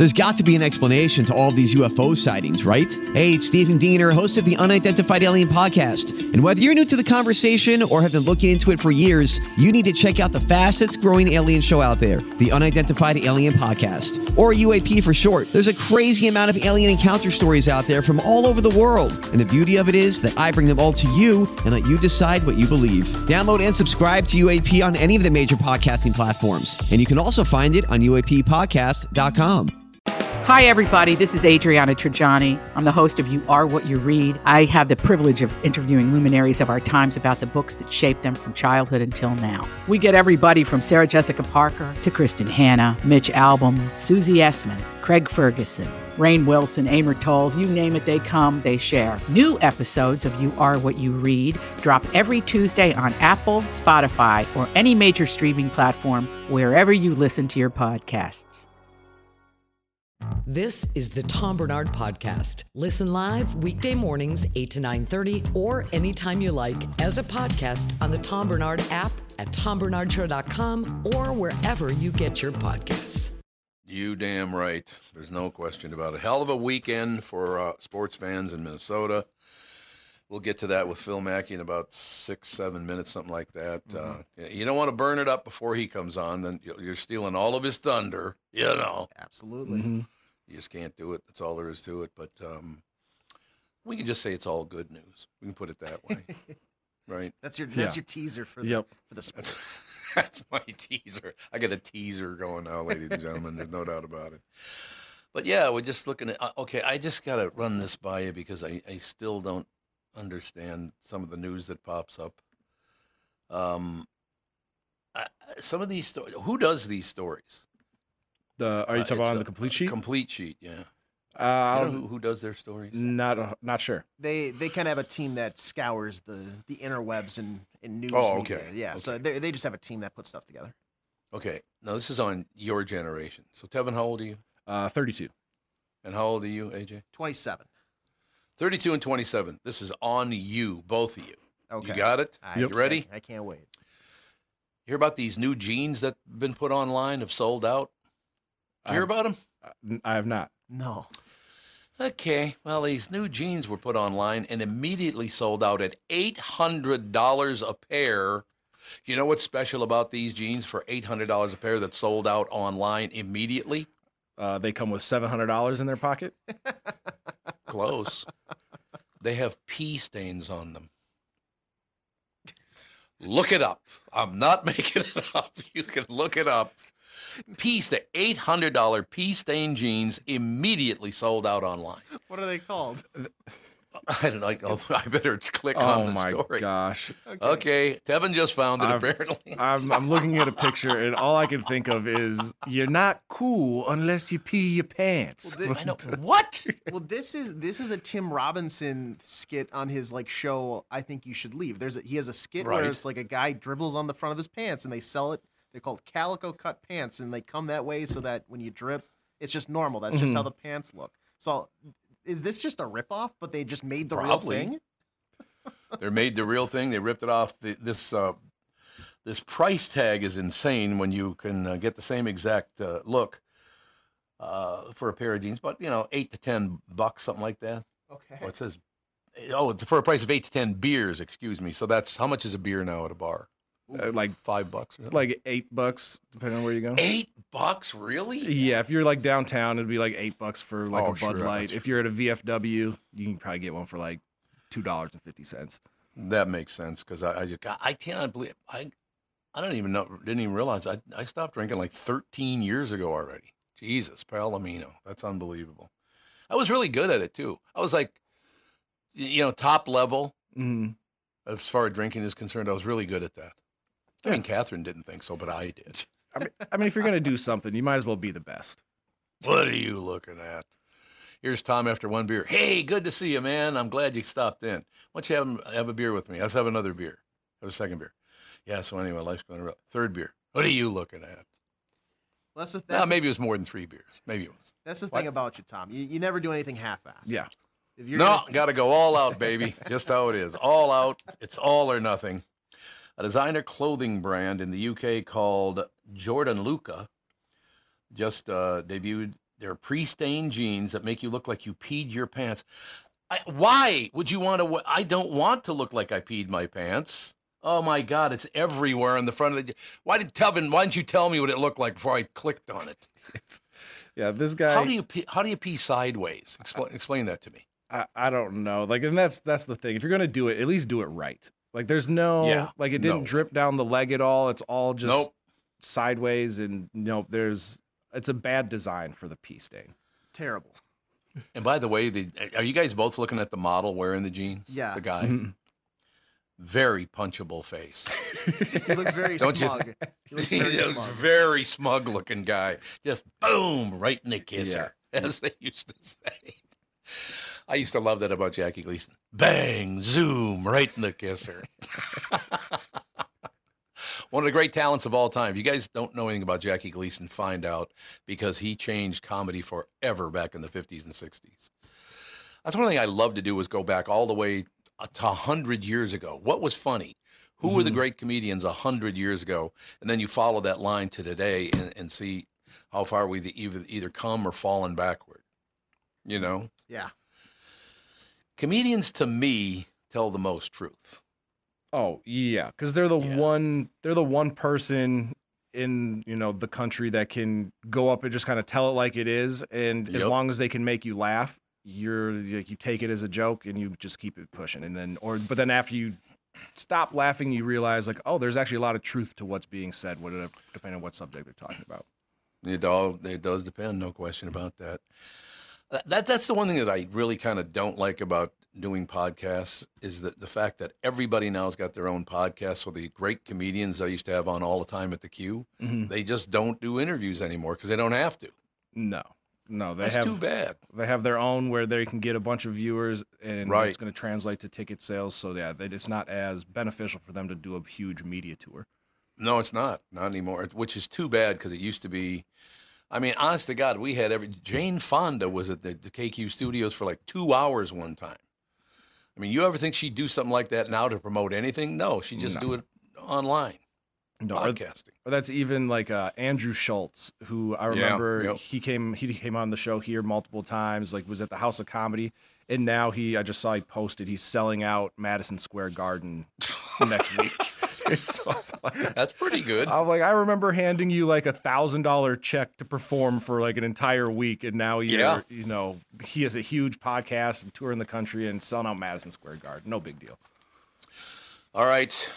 There's got to be an explanation to all of these UFO sightings, right? Hey, it's Stephen Diener, host of the Unidentified Alien Podcast. And whether you're new to the conversation or have been looking into it for years, you need to check out the fastest growing alien show out there, the Unidentified Alien Podcast, or UAP for short. There's a crazy amount of alien encounter stories out there from all over the world. And the beauty of it is that I bring them all to you and let you decide what you believe. Download and subscribe to UAP on any of the major podcasting platforms. And you can also find it on UAPpodcast.com. Hi, everybody. This is Adriana Trajani. I'm the host of You Are What You Read. I have the privilege of interviewing luminaries of our times about the books that shaped them from childhood until now. We get everybody from Sarah Jessica Parker to Kristen Hanna, Mitch Albom, Susie Essman, Craig Ferguson, Rainn Wilson, Amor Tolls, you name it, they come, they share. New episodes of You Are What You Read drop every Tuesday on Apple, Spotify, or any major streaming platform wherever you listen to your podcasts. This is the Tom Bernard Podcast. Listen live weekday mornings 8 to 9:30 or anytime you like as a podcast on the Tom Bernard app at tombernardshow.com or wherever you get your podcasts. You damn right. There's no question about it. Hell of a weekend for sports fans in Minnesota. We'll get to that with Phil Mackey in about 6-7 minutes, something like that. You don't want to burn it up before he comes on. Then you're stealing all of his thunder, you know. Absolutely. You just can't do it. That's all there is to it. But we can just say it's all good news. We can put it that way, right? That's your teaser for the sports. That's my teaser. I got a teaser going now, ladies and gentlemen. There's no doubt about it. But, yeah, we're just looking at okay, I just got to run this by you because I still don't understand some of the news that pops up. Some of these stories, who does these stories? Are you talking about the complete sheet? Complete sheet, yeah. You know who does their stories? Not sure. They kind of have a team that scours the interwebs and news. Oh, media. okay. Yeah, okay. So they just have a team that puts stuff together. Okay. Now, this is on your generation. So, Tevin, how old are you? 32. And how old are you, AJ? 27. 32 and 27. This is on you, both of you. Okay. You got it? You ready? I can't wait. You hear about these new jeans that have been put online, have sold out? You hear about them? I have not. No. Okay. Well, these new jeans were put online and immediately sold out at $800 a pair. You know what's special about these jeans for $800 a pair that sold out online immediately? They come with $700 in their pocket. Close. They have pee stains on them. Look it up. I'm not making it up. You can look it up. The $800 pea stain jeans immediately sold out online. What are they called? I don't know. I better click on the story. Oh, my gosh. Okay. Tevin just found it, apparently. I'm looking at a picture, and all I can think of is, you're not cool unless you pee your pants. Well, I know. What? Well, this is a Tim Robinson skit on his show. I Think You Should Leave. He has a skit where it's like a guy dribbles on the front of his pants, and they sell it. They're called calico cut pants, and they come that way so that when you drip, it's just normal. That's just how the pants look. So, is this just a ripoff? But they just made the real thing. They made the real thing. They ripped it off. This price tag is insane when you can get the same exact look for a pair of jeans, but $8 to $10, something like that. Okay. Well, it says, it's for a price of 8 to 10 beers. Excuse me. So that's how much is a beer now at a bar? Like $5, really? Like $8, depending on where you go. $8, really? Yeah, if you're downtown, it'd be like $8 for a Bud Light. If you're at a VFW, you can probably get one for $2.50. That makes sense because I cannot believe I don't even know, didn't even realize I stopped drinking 13 years ago already. Jesus, Palomino, that's unbelievable. I was really good at it too. I was top level as far as drinking is concerned. I was really good at that. I mean, Catherine didn't think so, but I did. I mean, if you're going to do something, you might as well be the best. What are you looking at? Here's Tom after one beer. Hey, good to see you, man. I'm glad you stopped in. Why don't you have a beer with me? Let's have another beer. Have a second beer. Yeah, so anyway, life's going around. Third beer. What are you looking at? Well, maybe it was more than 3 bears. Maybe it was. That's the thing about you, Tom. You never do anything half-assed. Yeah. Got to go all out, baby. Just how it is. All out. It's all or nothing. A designer clothing brand in the UK called Jordan Luca just debuted They're pre-stained jeans that make you look like you peed your pants. Why would you want to? I don't want to look like I peed my pants. Oh my God, it's everywhere on the front of the. Why didn't you tell me what it looked like before I clicked on it? Yeah, this guy. How do you pee sideways? Explain that to me. I don't know. Like, and that's the thing. If you're gonna do it, at least do it right. Like, there's no like it didn't drip down the leg at all. It's all just sideways, and it's a bad design for the pee stain. Terrible. And by the way, are you guys both looking at the model wearing the jeans? Yeah. The guy. Mm-hmm. Very punchable face. He looks very smug. He is a very smug looking guy. Just boom, right in the kisser, as they used to say. I used to love that about Jackie Gleason. Bang, zoom, right in the kisser. One of the great talents of all time. If you guys don't know anything about Jackie Gleason, find out, because he changed comedy forever back in the 50s and 60s. That's one thing I love to do, is go back all the way to 100 years ago. What was funny? Who were the great comedians 100 years ago? And then you follow that line to today and see how far we've either come or fallen backward. Yeah. Comedians, to me, tell the most truth. Oh yeah, because they're the one person in the country that can go up and just kind of tell it like it is, and as long as they can make you laugh, you take it as a joke and you just keep it pushing, but then after you stop laughing, you realize like, oh, there's actually a lot of truth to what's being said, depending on what subject they're talking about. It does depend, no question about that. That's the one thing that I really kind of don't like about doing podcasts, is that the fact that everybody now has got their own podcast. So the great comedians I used to have on all the time at the Q, they just don't do interviews anymore because they don't have to. No, that's too bad. They have their own where they can get a bunch of viewers, and it's going to translate to ticket sales. So it's not as beneficial for them to do a huge media tour. No, it's not anymore, which is too bad, because it used to be. I mean, honest to God, we had Jane Fonda was at the KQ studios for like 2 hours one time. I mean, you ever think she'd do something like that now to promote anything? No, she'd just do it online, podcasting. Or that's even like Andrew Schultz, who I remember he came on the show here multiple times, like was at the House of Comedy, and now I just saw he posted he's selling out Madison Square Garden next week. It's so funny. That's pretty good. I'm like, I remember handing you like $1,000 check to perform for like an entire week, and now he has a huge podcast and tour in the country and selling out Madison Square Garden. No big deal. All right.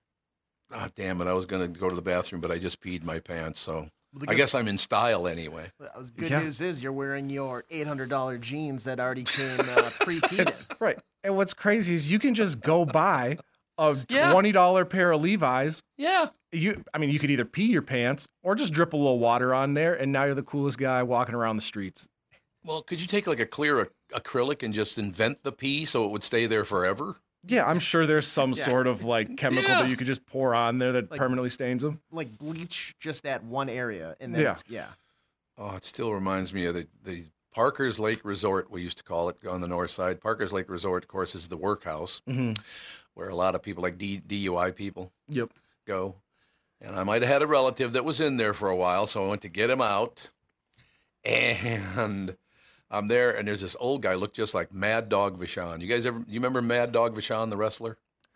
Ah, damn it! I was gonna go to the bathroom, but I just peed my pants, so I guess I'm in style anyway. Good news is you're wearing your $800 jeans that already came pre-peed. Right. And what's crazy is you can just go buy a $20 pair of Levi's. Yeah. You could either pee your pants or just drip a little water on there, and now you're the coolest guy walking around the streets. Well, could you take like a clear acrylic and just invent the pee so it would stay there forever? Yeah, I'm sure there's some sort of like chemical that you could just pour on there that permanently stains them. Like bleach just that one area, and then Oh, it still reminds me of the Parker's Lake Resort, we used to call it on the north side. Parker's Lake Resort, of course, is the workhouse where a lot of people like DUI people go. And I might have had a relative that was in there for a while, so I went to get him out. And I'm there, and there's this old guy, looked just like Mad Dog Vachon. You remember Mad Dog Vachon, the wrestler?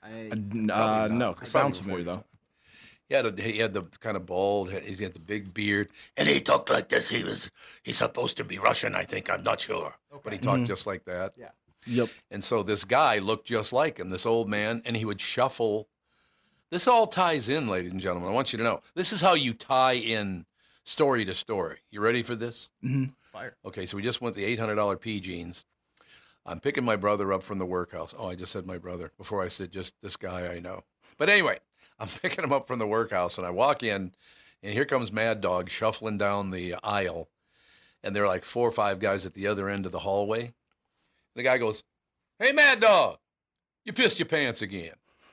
No. Sounds familiar, though. He had the kind of bald, he had the big beard, and he talked like this. He's supposed to be Russian, I think. I'm not sure. Okay. But he talked just like that. Yeah. Yep. And so this guy looked just like him, this old man, and he would shuffle. This all ties in, ladies and gentlemen. I want you to know. This is how you tie in story to story. You ready for this? Mm-hmm. Fire. Okay, so we just went the $800 P jeans. I'm picking my brother up from the workhouse. Oh, I just said my brother before I said just this guy I know. But anyway, I'm picking him up from the workhouse, and I walk in, and here comes Mad Dog shuffling down the aisle, and there are like 4 or 5 guys at the other end of the hallway. And the guy goes, "Hey, Mad Dog, you pissed your pants again."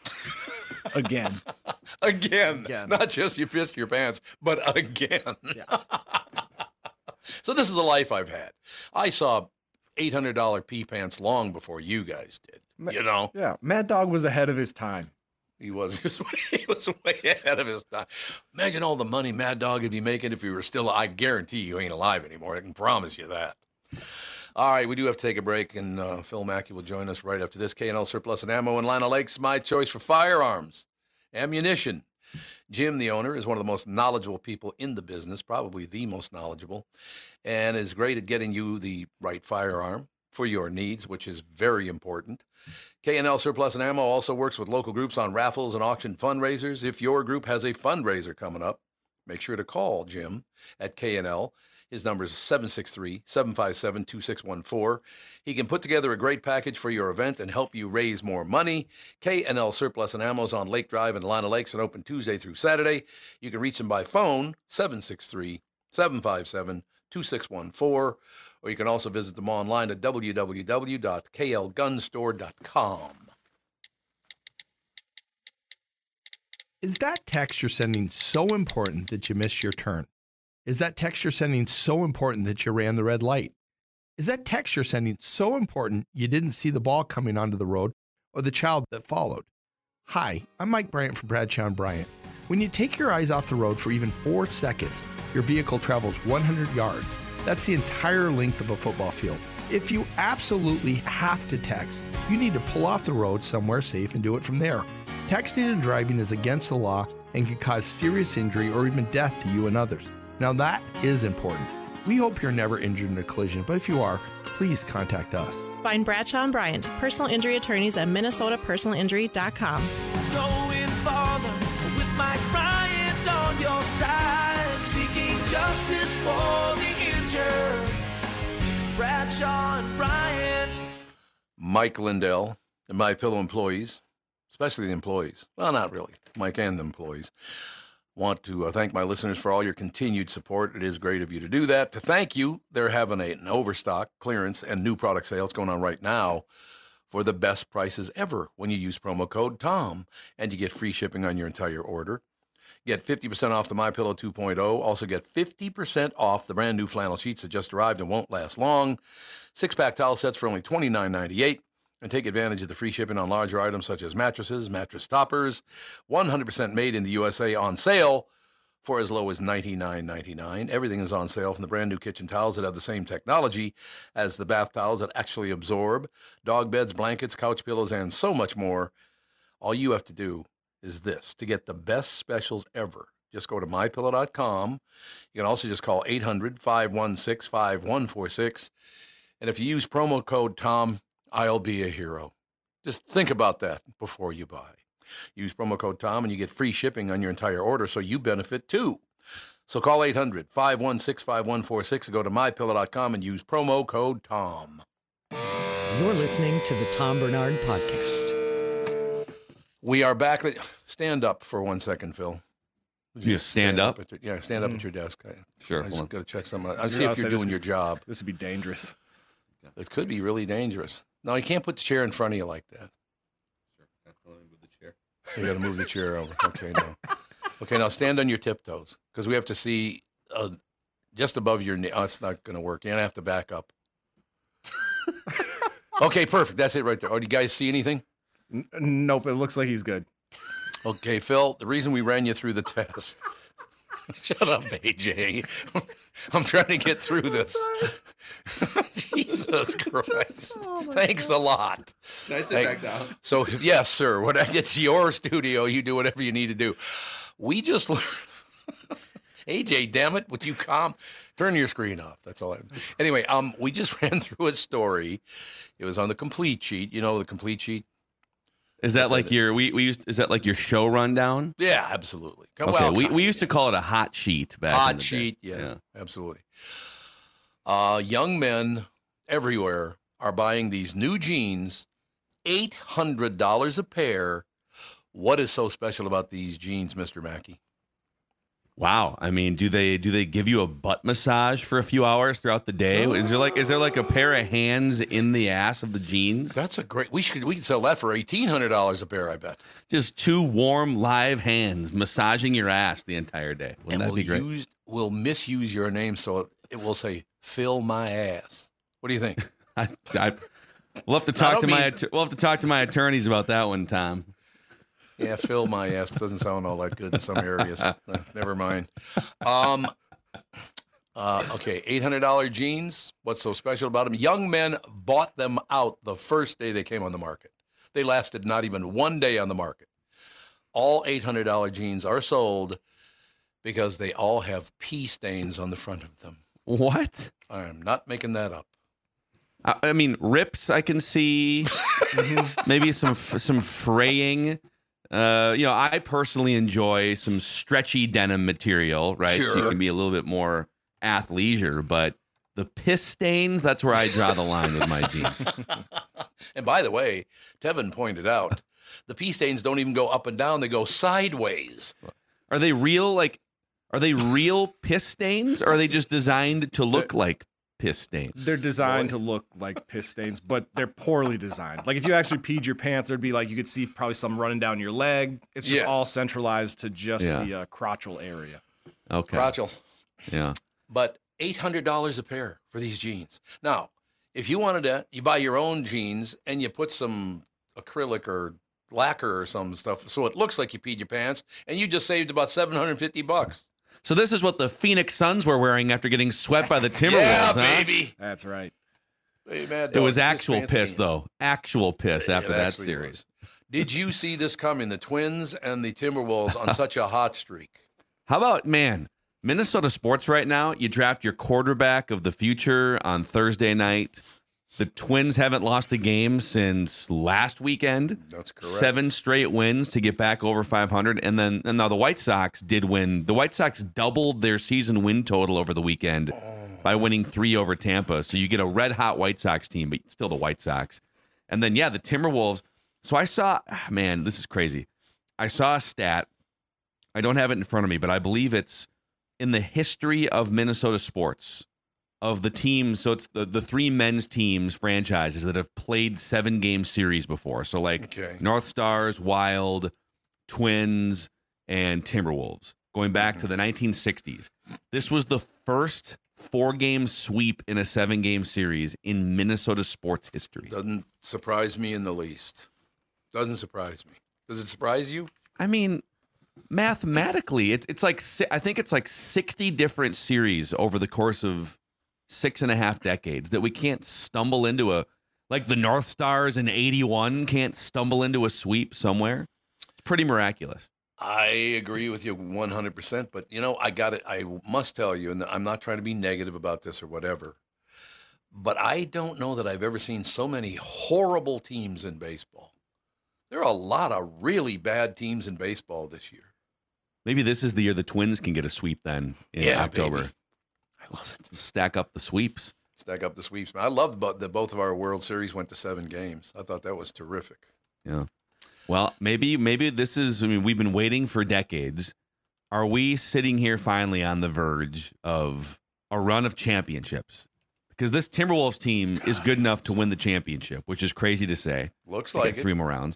Again. Again. Not just you pissed your pants, but again. Yeah. So this is the life I've had. I saw $800 pee pants long before you guys did, you know? Yeah, Mad Dog was ahead of his time. He was way ahead of his time. Imagine all the money Mad Dog would be making if he were still. I guarantee you ain't alive anymore. I can promise you that. All right, we do have to take a break, and Phil Mackey will join us right after this. K&L Surplus and Ammo in Lino Lakes, my choice for firearms, ammunition. Jim, the owner, is one of the most knowledgeable people in the business, probably the most knowledgeable, and is great at getting you the right firearm for your needs, which is very important. K&L Surplus and Ammo also works with local groups on raffles and auction fundraisers. If your group has a fundraiser coming up, make sure to call Jim at K&L. His number is 763-757-2614. He can put together a great package for your event and help you raise more money. K&L Surplus and Ammo is on Lake Drive in Lino Lakes and open Tuesday through Saturday. You can reach him by phone, 763-757-2614. Or you can also visit them online at www.klgunstore.com. Is that text you're sending so important that you missed your turn? Is that text you're sending so important that you ran the red light? Is that text you're sending so important you didn't see the ball coming onto the road or the child that followed? Hi, I'm Mike Bryant from Bradshaw & Bryant. When you take your eyes off the road for even 4 seconds, your vehicle travels 100 yards. That's the entire length of a football field. If you absolutely have to text, you need to pull off the road somewhere safe and do it from there. Texting and driving is against the law and can cause serious injury or even death to you and others. Now that is important. We hope you're never injured in a collision, but if you are, please contact us. Find Bradshaw & Bryant, personal injury attorneys at minnesotapersonalinjury.com. Going farther with Mike Bryant on your side, seeking justice for the injured. Bradshaw & Bryant. Mike Lindell and MyPillow employees, especially the employees, well, not really, Mike and the employees, want to thank my listeners for all your continued support. It is great of you to do that. To thank you, they're having an overstock, clearance, and new product sales going on right now for the best prices ever when you use promo code TOM, and you get free shipping on your entire order. Get 50% off the MyPillow 2.0. Also get 50% off the brand new flannel sheets that just arrived and won't last long. 6-pack towel sets for only $29.98. And take advantage of the free shipping on larger items such as mattresses, mattress toppers, 100% made in the USA on sale for as low as $99.99. Everything is on sale, from the brand new kitchen towels that have the same technology as the bath towels that actually absorb, dog beds, blankets, couch pillows, and so much more. All you have to do is this. To get the best specials ever, just go to MyPillow.com. You can also just call 800-516-5146. And if you use promo code TOM, I'll be a hero. Just think about that before you buy. Use promo code TOM and you get free shipping on your entire order, so you benefit too. So call 800-516-5146 and go to MyPillow.com and use promo code TOM. You're listening to the Tom Bernard Podcast. We are back. Stand up for 1 second, Phil. You stand up? Stand up at your desk. Sure. I just got to check something out. I'll see if you're doing your job. This would be dangerous. It could be really dangerous. No, you can't put the chair in front of you like that. Sure. Move the chair. You got to move the chair over. Okay, no. Okay, now stand on your tiptoes, because we have to see just above your knee. Oh, it's not going to work. You're going to have to back up. Okay, perfect. That's it right there. Oh, do you guys see anything? Nope, it looks like he's good. Okay, Phil, the reason we ran you through the test. Shut up, AJ. I'm trying to get through this. Jesus Christ. Thanks a lot. Can I sit back down? So, yes, sir. When it's your studio, you do whatever you need to do. We just... AJ, damn it, would you turn your screen off? That's all. Anyway, we just ran through a story. It was on the complete sheet. You know the complete sheet? Is that like your is that like your show rundown? Yeah, absolutely. Okay, well, we used to call it a hot sheet back in the day. Hot sheet, yeah, absolutely. Young men everywhere are buying these new jeans, $800 a pair. What is so special about these jeans, Mr. Mackey? Wow. I mean, do they give you a butt massage for a few hours throughout the day? Is there like a pair of hands in the ass of the jeans? That's a great. We could sell that for $1,800 a pair, I bet. Just 2 warm live hands massaging your ass the entire day. Wouldn't that be great? We'll misuse your name, so it will say "fill my ass." What do you think? We'll have to talk to my attorneys about that one, Tom. Yeah, fill my ass doesn't sound all that good in some areas. Never mind. Okay, $800 jeans. What's so special about them? Young men bought them out the first day they came on the market. They lasted not even one day on the market. All $800 jeans are sold because they all have pee stains on the front of them. What? I'm not making that up. I mean, rips I can see. Maybe some fraying. I personally enjoy some stretchy denim material, right? Sure. So you can be a little bit more athleisure, but the piss stains, that's where I draw the line with my jeans. And by the way, Tevin pointed out, the pee stains don't even go up and down, they go sideways. Are they real piss stains, or are they just designed to look like piss stains? They're designed to look like piss stains, but they're poorly designed. Like if you actually peed your pants, there'd be like, you could see probably some running down your leg. It's just all centralized to just the crotchal area. Okay. Crotchal. Yeah. But $800 a pair for these jeans. Now, if you wanted to, you buy your own jeans and you put some acrylic or lacquer or some stuff so it looks like you peed your pants, and you just saved about $750. So this is what the Phoenix Suns were wearing after getting swept by the Timberwolves, yeah, huh? baby. That's right. Hey, Mad Dog, It was this actual fancy. piss, though. Actual piss after It that actually series. was. Did you see this coming? The Twins and the Timberwolves on such a hot streak. How about, Minnesota sports right now, you draft your quarterback of the future on Thursday night. The Twins haven't lost a game since last weekend. That's correct. 7 straight wins to get back over 500. And now the White Sox did win. The White Sox doubled their season win total over the weekend by winning 3 over Tampa. So you get a red-hot White Sox team, but still the White Sox. And then, the Timberwolves. So I saw, this is crazy. I saw a stat. I don't have it in front of me, but I believe it's in the history of Minnesota sports, of the teams. So it's the 3 men's teams franchises that have played 7-game series before. So North Stars, Wild, Twins, and Timberwolves, going back to the 1960s. This was the first 4-game sweep in a 7-game series in Minnesota sports history. Doesn't surprise me in the least. Doesn't surprise me. Does it surprise you? I mean, mathematically, it's like, I think it's like 60 different series over the course of 6.5 decades that we can't stumble into like the North Stars in 81 can't stumble into a sweep somewhere. It's pretty miraculous. I agree with you 100%, but I must tell you, and I'm not trying to be negative about this or whatever, but I don't know that I've ever seen so many horrible teams in baseball. There are a lot of really bad teams in baseball this year. Maybe this is the year the Twins can get a sweep then in October. Baby. I love it. Stack up the sweeps. Stack up the sweeps. I loved that both of our World Series went to 7 games. I thought that was terrific. Yeah. Well, maybe this is, we've been waiting for decades. Are we sitting here finally on the verge of a run of championships? Because this Timberwolves team is good enough to win the championship, which is crazy to say. Looks like 3 more rounds.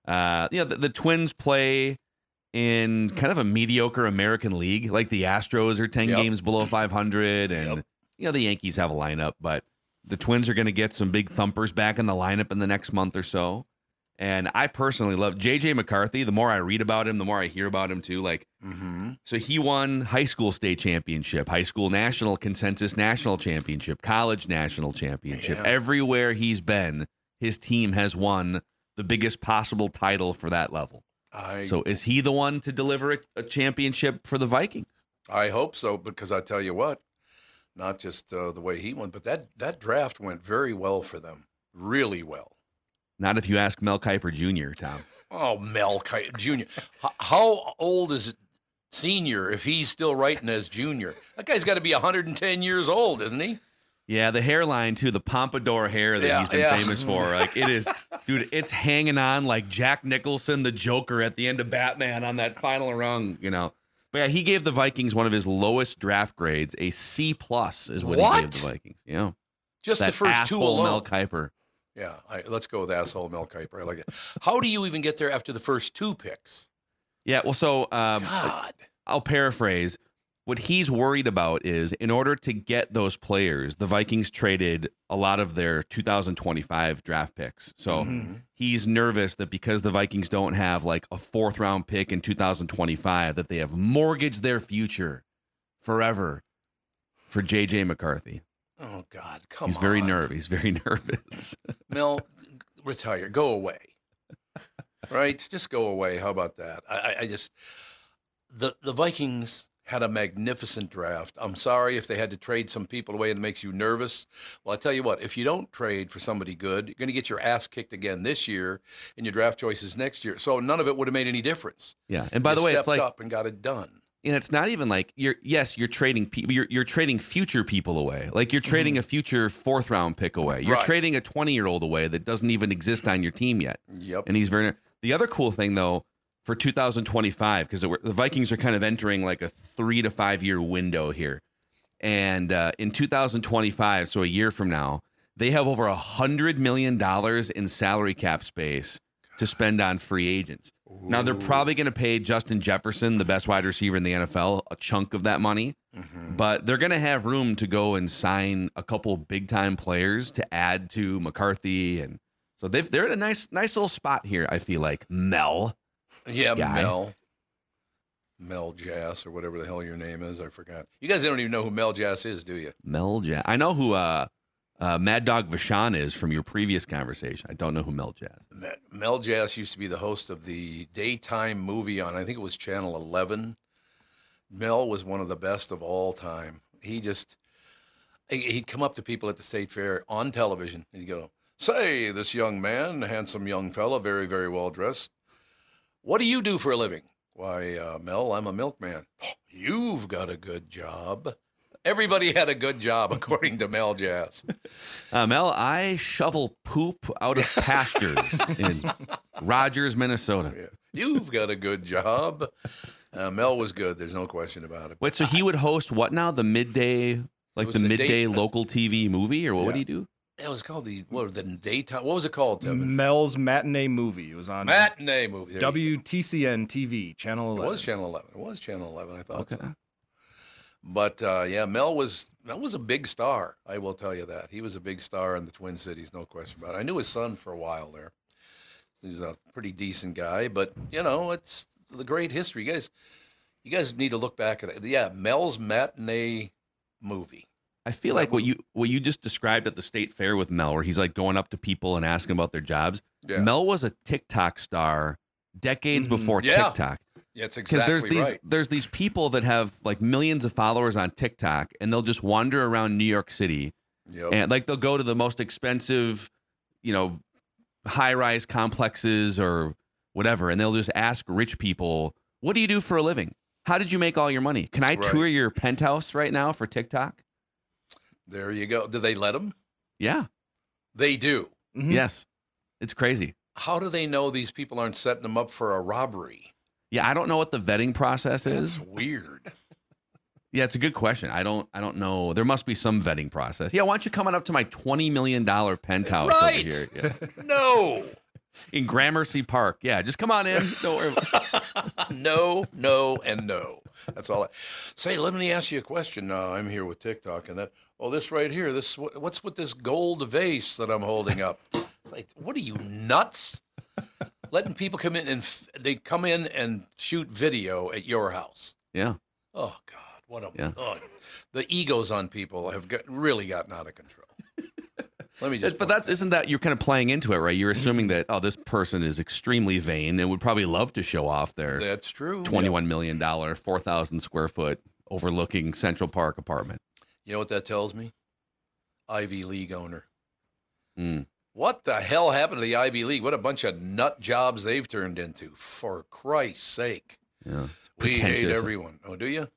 The Twins play in kind of a mediocre American league. Like the Astros are 10 games below 500, and the Yankees have a lineup, but the Twins are going to get some big thumpers back in the lineup in the next month or so. And I personally love JJ McCarthy. The more I read about him, the more I hear about him too. So he won high school state championship, high school national consensus national championship, college national championship. Yeah. Everywhere he's been, his team has won the biggest possible title for that level. So is he the one to deliver a championship for the Vikings? I hope so, because I tell you what, not just the way he won, but that draft went very well for them. Really well. Not if you ask Mel Kiper Jr., Tom. Oh, Mel Kiper Jr. How old is Senior if he's still writing as Junior? That guy's got to be 110 years old, isn't he? Yeah, the hairline, too, the pompador hair that he's been famous for. Like, it is, dude, it's hanging on like Jack Nicholson, the Joker, at the end of Batman on that final rung, But yeah, he gave the Vikings one of his lowest draft grades. A C+ is what he gave the Vikings. Yeah. Just that the first 2 alone. Mel Kiper. Yeah, let's go with asshole Mel Kiper. I like it. How do you even get there after the first 2 picks? Yeah, well, so God. I'll paraphrase. what he's worried about is in order to get those players, the Vikings traded a lot of their 2025 draft picks. So he's nervous that because the Vikings don't have like a 4th round pick in 2025, that they have mortgaged their future forever for J.J. McCarthy. Oh, God, come on. He's very nervous. He's very nervous. Mel, retire. Go away. Right? Just go away. How about that? I just... The Vikings had a magnificent draft. I'm sorry if they had to trade some people away and it makes you nervous. Well, I tell you what, if you don't trade for somebody good, you're going to get your ass kicked again this year and your draft choices next year. So none of it would have made any difference. Yeah. And by the way, it's like... up and got it done. And it's not even like you're trading people. You're trading future people away. Like you're trading a future 4th round pick away. You're trading a 20-year-old away that doesn't even exist on your team yet. Yep. And he's very... The other cool thing, though, for 2025, because the Vikings are kind of entering like a 3 to 5 year window here. And in 2025, so a year from now, they have over $100 million in salary cap space to spend on free agents. Ooh. Now, they're probably going to pay Justin Jefferson, the best wide receiver in the NFL, a chunk of that money. But they're going to have room to go and sign a couple big-time players to add to McCarthy. And so they're in a nice little spot here, I feel like. Mel. Yeah, guy. Mel Jass or whatever the hell your name is. I forgot. You guys don't even know who Mel Jass is, do you? Mel Jass. I know who Mad Dog Vachon is from your previous conversation. I don't know who Mel Jass is. Mel Jass used to be the host of the daytime movie on, I think it was Channel 11. Mel was one of the best of all time. He'd come up to people at the state fair on television and he'd go, "Say, this young man, handsome young fella, very, very well dressed. What do you do for a living?" "Why, Mel, I'm a milkman." "Oh, you've got a good job." Everybody had a good job, according to Mel Jass. Mel, I shovel poop out of pastures in Rogers, Minnesota. Yeah. You've got a good job. Mel was good. There's no question about it. Wait, so he would host what now? The midday, like the midday local TV movie, or what would he do? It was called the daytime. What was it called, Tim? Mel's Matinee Movie. It was on Matinee Movie. WTCN TV, Channel 11. It was Channel 11. I thought so. But Mel was a big star. I will tell you that. He was a big star in the Twin Cities, no question about it. I knew his son for a while there. He was a pretty decent guy, but it's the great history. You guys need to look back at it. Yeah, Mel's Matinee Movie. I feel like what you just described at the state fair with Mel, where he's like going up to people and asking about their jobs. Yeah. Mel was a TikTok star decades before TikTok. Yeah, it's exactly right. There's these people that have like millions of followers on TikTok, and they'll just wander around New York City, and like they'll go to the most expensive, high-rise complexes or whatever, and they'll just ask rich people, "What do you do for a living? How did you make all your money? Can I tour your penthouse right now for TikTok?" There you go. Do they let them? Yeah. They do? Mm-hmm. Yes. It's crazy. How do they know these people aren't setting them up for a robbery? Yeah, I don't know what the vetting process is. That's weird. Yeah, it's a good question. I don't know. There must be some vetting process. Yeah, why don't you come on up to my $20 million penthouse over here? Yeah. No. In Gramercy Park. Yeah, just come on in. Don't worry. No, and no. That's all. Say, let me ask you a question. I'm here with TikTok, and this right here. What's with this gold vase that I'm holding up? Like, what are you, nuts? Letting people come in they come in and shoot video at your house. Yeah. Oh God, the egos on people have really gotten out of control. Let me just. But isn't that you're kind of playing into it, right? You're assuming that this person is extremely vain and would probably love to show off their that's true $21 million, 4,000 square foot overlooking Central Park apartment. You know what that tells me? Ivy League owner. What the hell happened to the Ivy League? What a bunch of nut jobs they've turned into. For Christ's sake. Yeah, we hate everyone. Oh, do you?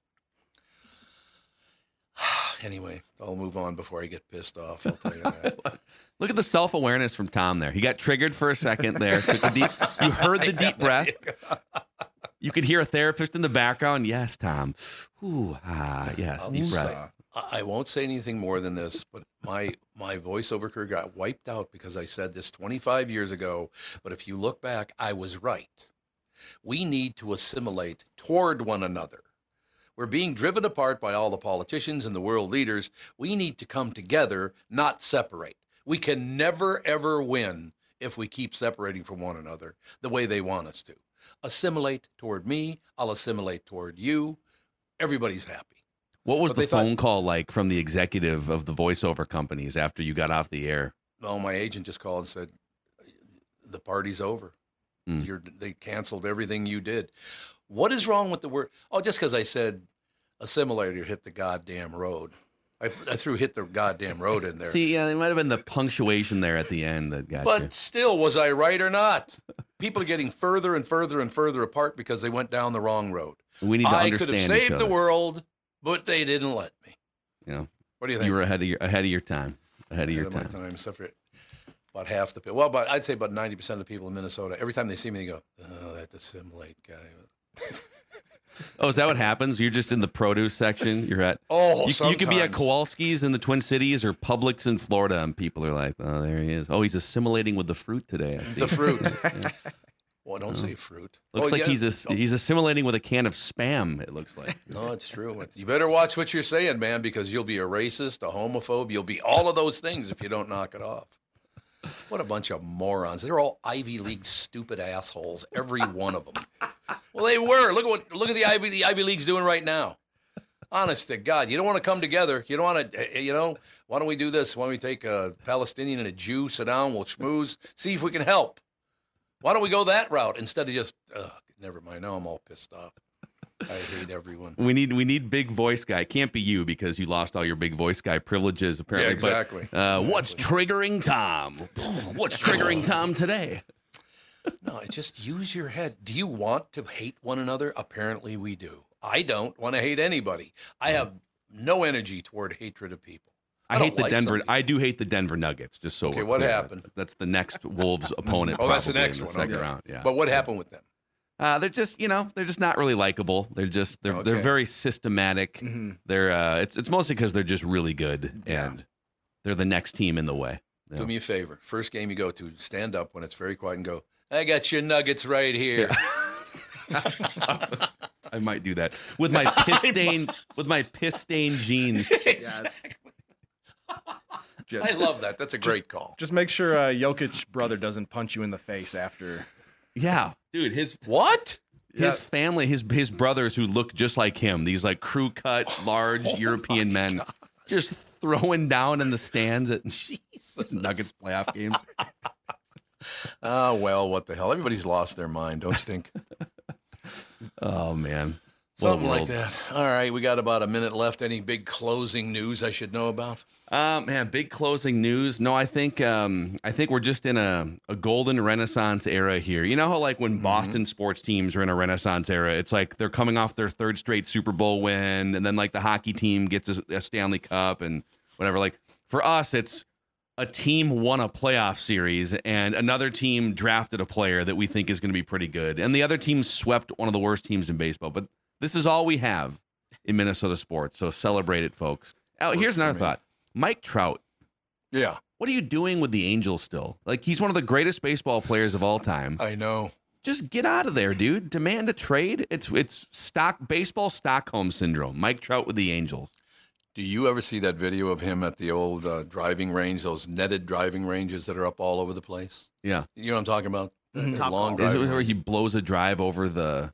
Anyway, I'll move on before I get pissed off. I'll tell you that. Look at the self-awareness from Tom there. He got triggered for a second there. You heard the deep breath. You could hear a therapist in the background. Yes, Tom. Ooh, yes, deep breath. I won't say anything more than this, but my voiceover career got wiped out because I said this 25 years ago. But if you look back, I was right. We need to assimilate toward one another. We're being driven apart by all the politicians and the world leaders. We need to come together, not separate. We can never, ever win if we keep separating from one another the way they want us to. Assimilate toward me. I'll assimilate toward you. Everybody's happy. What was the phone call like from the executive of the voiceover companies after you got off the air? No, my agent just called and said, the party's over. They canceled everything you did. What is wrong with the word? Oh, just because I said assimilator hit the goddamn road. I threw hit the goddamn road in there. See, yeah, it might have been the punctuation there at the end that got you. But still, was I right or not? People are getting further and further and further apart because they went down the wrong road. We need to understand each other. I could have saved the world, but they didn't let me. Yeah. What do you think? You were ahead of your time. Ahead of your time. Except for about half the people. Well, but I'd say about 90% of the people in Minnesota, every time they see me, they go, "Oh, that assimilate guy." Oh, is that what happens? You're just in the produce section. You're at. Oh, you could be at Kowalski's in the Twin Cities or Publix in Florida, and people are like, "Oh, there he is. Oh, he's assimilating with the fruit today." The fruit. Yeah. Well, don't say fruit. Looks like he's assimilating with a can of Spam. It looks like. No, it's true. You better watch what you're saying, man, because you'll be a racist, a homophobe. You'll be all of those things if you don't knock it off. What a bunch of morons. They're all Ivy League stupid assholes, every one of them. Well, they were. Look at the Ivy League's doing right now. Honest to God, you don't want to come together. You don't want to, why don't we do this? Why don't we take a Palestinian and a Jew, sit down, we'll schmooze, see if we can help. Why don't we go that route instead of just, never mind, now I'm all pissed off. I hate everyone. We need big voice guy. Can't be you because you lost all your big voice guy privileges apparently. Yeah, exactly. But, what's triggering Tom? What's triggering Tom today? No, just use your head. Do you want to hate one another? Apparently we do. I don't want to hate anybody. I have no energy toward hatred of people. I hate the Denver. I do hate the Denver Nuggets. Just so okay, what happened? That's the next Wolves opponent. Oh, that's the next in the one. Second round. Yeah. But what happened with them? They're just, they're just not really likable. They're very systematic. Mm-hmm. They're it's mostly because they're just really good and they're the next team in the way. Do me a favor. First game you go to, stand up when it's very quiet and go, "I got your Nuggets right here." I might do that with my piss stained jeans. Yes. I love that. That's a great call. Just make sure Jokic's brother doesn't punch you in the face after. Yeah, dude. His family, his brothers who look just like him. These like crew cut, large European men, just throwing down in the stands at Nuggets playoff games. Oh well, what the hell? Everybody's lost their mind, don't you think? Oh man, something like that. All right, we got about a minute left. Any big closing news I should know about? Man, big closing news. No, I think we're just in a golden renaissance era here. You know how like when Boston sports teams are in a renaissance era, it's like they're coming off their third straight Super Bowl win, and then like the hockey team gets a Stanley Cup and whatever. Like for us, it's a team won a playoff series and another team drafted a player that we think is going to be pretty good, and the other team swept one of the worst teams in baseball. But this is all we have in Minnesota sports, so celebrate it, folks. Oh, here's another thought. Mike Trout. Yeah. What are you doing with the Angels still? Like, he's one of the greatest baseball players of all time. I know. Just get out of there, dude. Demand a trade. It's baseball Stockholm syndrome. Mike Trout with the Angels. Do you ever see that video of him at the old driving range, those netted driving ranges that are up all over the place? Yeah. You know what I'm talking about? Mm-hmm. Long Is drive it where he blows a drive over the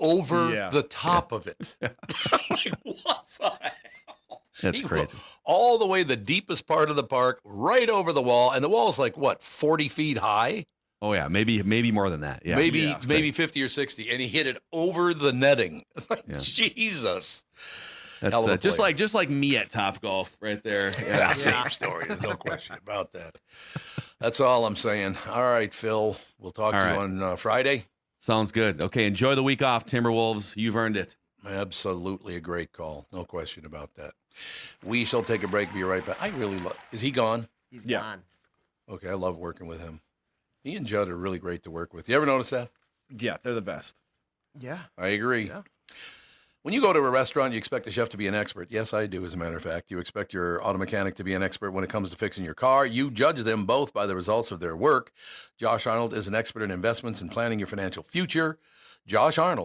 top of it? I'm like, what the hell? That's crazy. All the way the deepest part of the park, right over the wall, and the wall's like what, 40 feet high? Oh yeah, maybe more than that. Yeah, maybe 50 or 60, and he hit it over the netting. It's like Jesus. That's just like me at Topgolf right there. Yeah. Same story. There's no question about that. That's all I'm saying. All right, Phil. We'll talk to you on Friday. Sounds good. Okay, enjoy the week off, Timberwolves. You've earned it. Absolutely a great call. No question about that. We shall take a break. Be right back. I really love. Is he gone? He's gone. Okay, I love working with him. He and Judd are really great to work with. You ever notice that? Yeah, they're the best. Yeah. I agree. Yeah. When you go to a restaurant, you expect the chef to be an expert. Yes, I do, as a matter of fact. You expect your auto mechanic to be an expert when it comes to fixing your car. You judge them both by the results of their work. Josh Arnold is an expert in investments and planning your financial future. Josh Arnold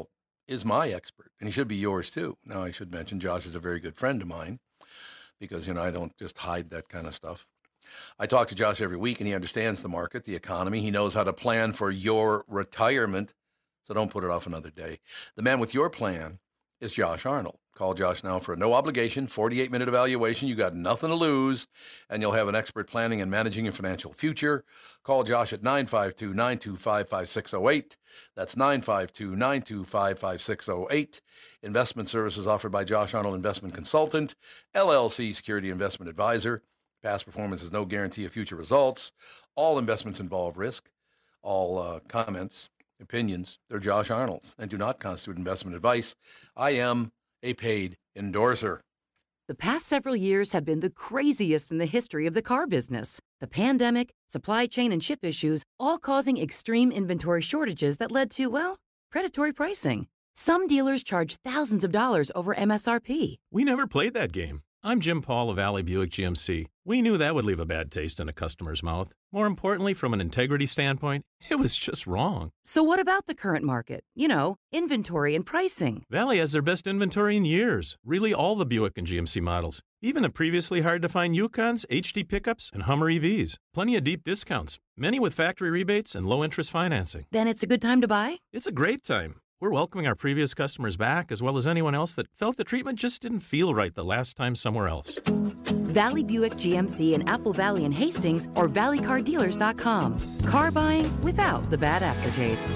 is my expert, and he should be yours too. Now, I should mention Josh is a very good friend of mine because, I don't just hide that kind of stuff. I talk to Josh every week, and he understands the market, the economy. He knows how to plan for your retirement, so don't put it off another day. The man with your plan is Josh Arnold. Call Josh now for a no-obligation, 48-minute evaluation. You got nothing to lose, and you'll have an expert planning and managing your financial future. Call Josh at 952-925-5608. That's 952-925-5608. Investment services offered by Josh Arnold Investment Consultant, LLC Security Investment Advisor. Past performance is no guarantee of future results. All investments involve risk. All comments, opinions, they're Josh Arnold's and do not constitute investment advice. I am a paid endorser. The past several years have been the craziest in the history of the car business. The pandemic, supply chain and chip issues, all causing extreme inventory shortages that led to, predatory pricing. Some dealers charge thousands of dollars over MSRP. We never played that game. I'm Jim Paul of Valley Buick GMC. We knew that would leave a bad taste in a customer's mouth. More importantly, from an integrity standpoint, it was just wrong. So what about the current market? Inventory and pricing. Valley has their best inventory in years. Really all the Buick and GMC models. Even the previously hard-to-find Yukons, HD pickups, and Hummer EVs. Plenty of deep discounts. Many with factory rebates and low-interest financing. Then it's a good time to buy? It's a great time. We're welcoming our previous customers back, as well as anyone else that felt the treatment just didn't feel right the last time somewhere else. Valley Buick GMC in Apple Valley and Hastings or valleycardealers.com. Car buying without the bad aftertaste.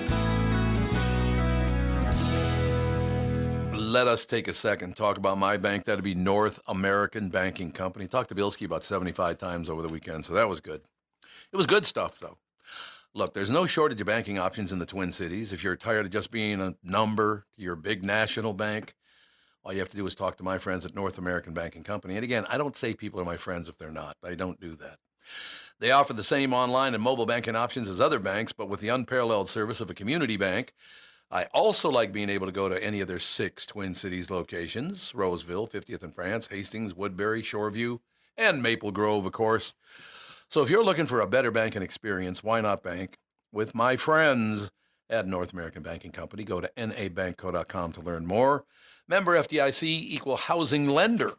Let us take a second, talk about my bank. That'd be North American Banking Company. Talked to Bilski about 75 times over the weekend, so that was good. It was good stuff, though. Look, there's no shortage of banking options in the Twin Cities. If you're tired of just being a number to your big national bank, all you have to do is talk to my friends at North American Banking Company. And again, I don't say people are my friends if they're not. I don't do that. They offer the same online and mobile banking options as other banks, but with the unparalleled service of a community bank. I also like being able to go to any of their 6 Twin Cities locations: Roseville, 50th and France, Hastings, Woodbury, Shoreview, and Maple Grove, of course. So if you're looking for a better banking experience, why not bank with my friends at North American Banking Company? Go to nabankco.com to learn more. Member FDIC, equal housing lender.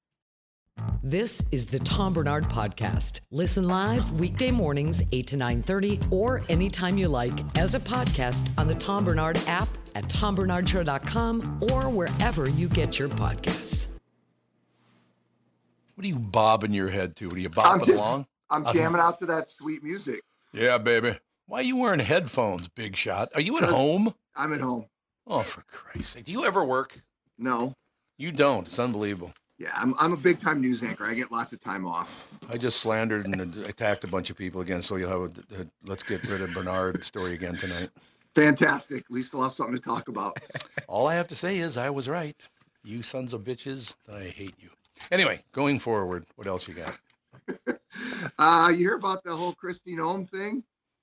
This is the Tom Bernard Podcast. Listen live weekday mornings 8 to 9:30 or anytime you like as a podcast on the Tom Bernard app at tombernardshow.com or wherever you get your podcasts. What are you bobbing your head to? Are you bobbing along? I'm jamming out to that sweet music. Yeah, baby. Why are you wearing headphones, big shot? Are you at home? I'm at home. Oh, for Christ's sake. Do you ever work? No. You don't. It's unbelievable. Yeah, I'm a big-time news anchor. I get lots of time off. I just slandered and attacked a bunch of people again, so you'll have a let's get rid of Bernard story again tonight. Fantastic. At least we'll have something to talk about. All I have to say is I was right. You sons of bitches, I hate you. Anyway, going forward, what else you got? You hear about the whole Kristi Noem thing?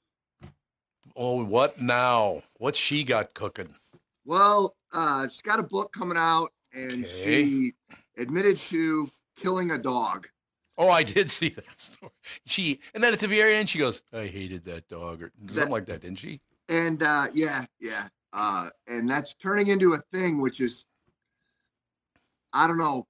Oh, what now? What's she got cooking? Well, she's got a book coming out, and she admitted to killing a dog. Oh, I did see that story. And then at the very end, she goes, "I hated that dog," or something like that, didn't she? And yeah. And that's turning into a thing, which is, I don't know.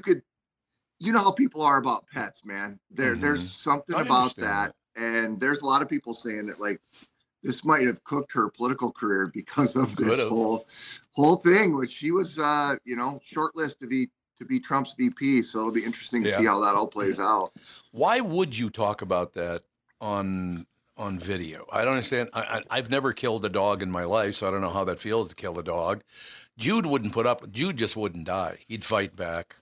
You know how people are about pets, man. There's something about that. And there's a lot of people saying that, like, this might have cooked her political career because of this whole thing, which she was, shortlisted to be Trump's VP. So it'll be interesting to see how that all plays out. Why would you talk about that on video? I don't understand. I've never killed a dog in my life, so I don't know how that feels to kill a dog. Jude just wouldn't die. He'd fight back.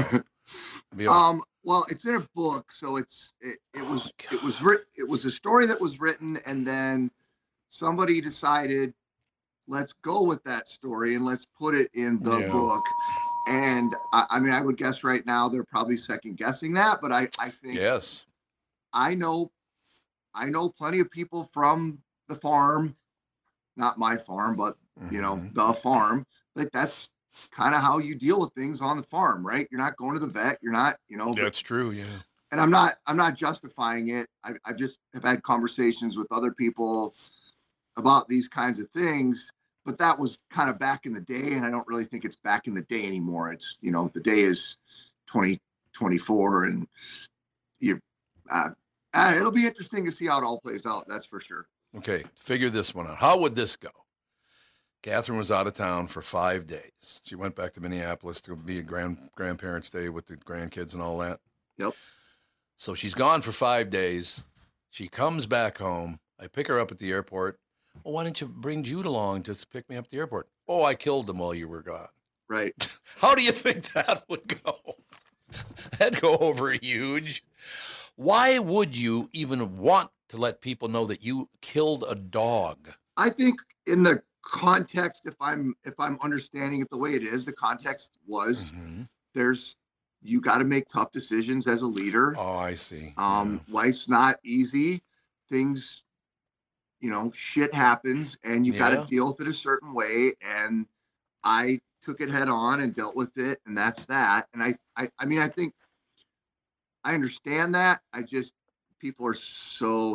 Well, it's in a book, so it was a story that was written, and then somebody decided, let's go with that story and let's put it in the book. And I mean, I would guess right now they're probably second guessing that, but I think I know plenty of people from the farm, not my farm, but the farm. Like, that's kind of how you deal with things on the farm, right? You're not going to the vet. You're not, That's true, yeah. And I'm not justifying it. I just have had conversations with other people about these kinds of things. but that was kind of back in the day, and I don't really think it's back in the day anymore. It's, you know, the day is 2024, and it'll be interesting to see how it all plays out. That's for sure. Okay, figure this one out. How would this go? Catherine was out of town for 5 days. She went back to Minneapolis to be a grandparents' day with the grandkids and all that. Yep. So she's gone for 5 days. She comes back home. I pick her up at the airport. Well, why didn't you bring Jude along to pick me up at the airport? Oh, I killed him while you were gone. Right. How do you think that would go? That'd go over huge. Why would you even want to let people know that you killed a dog? I think in the context, if I'm understanding it the way it is, the context was you got to make tough decisions as a leader. Oh, I see. Life's not easy. Things, you know, shit happens, and you got to deal with it a certain way. And I took it head on and dealt with it, and that's that. And I mean, I think I understand that. People are so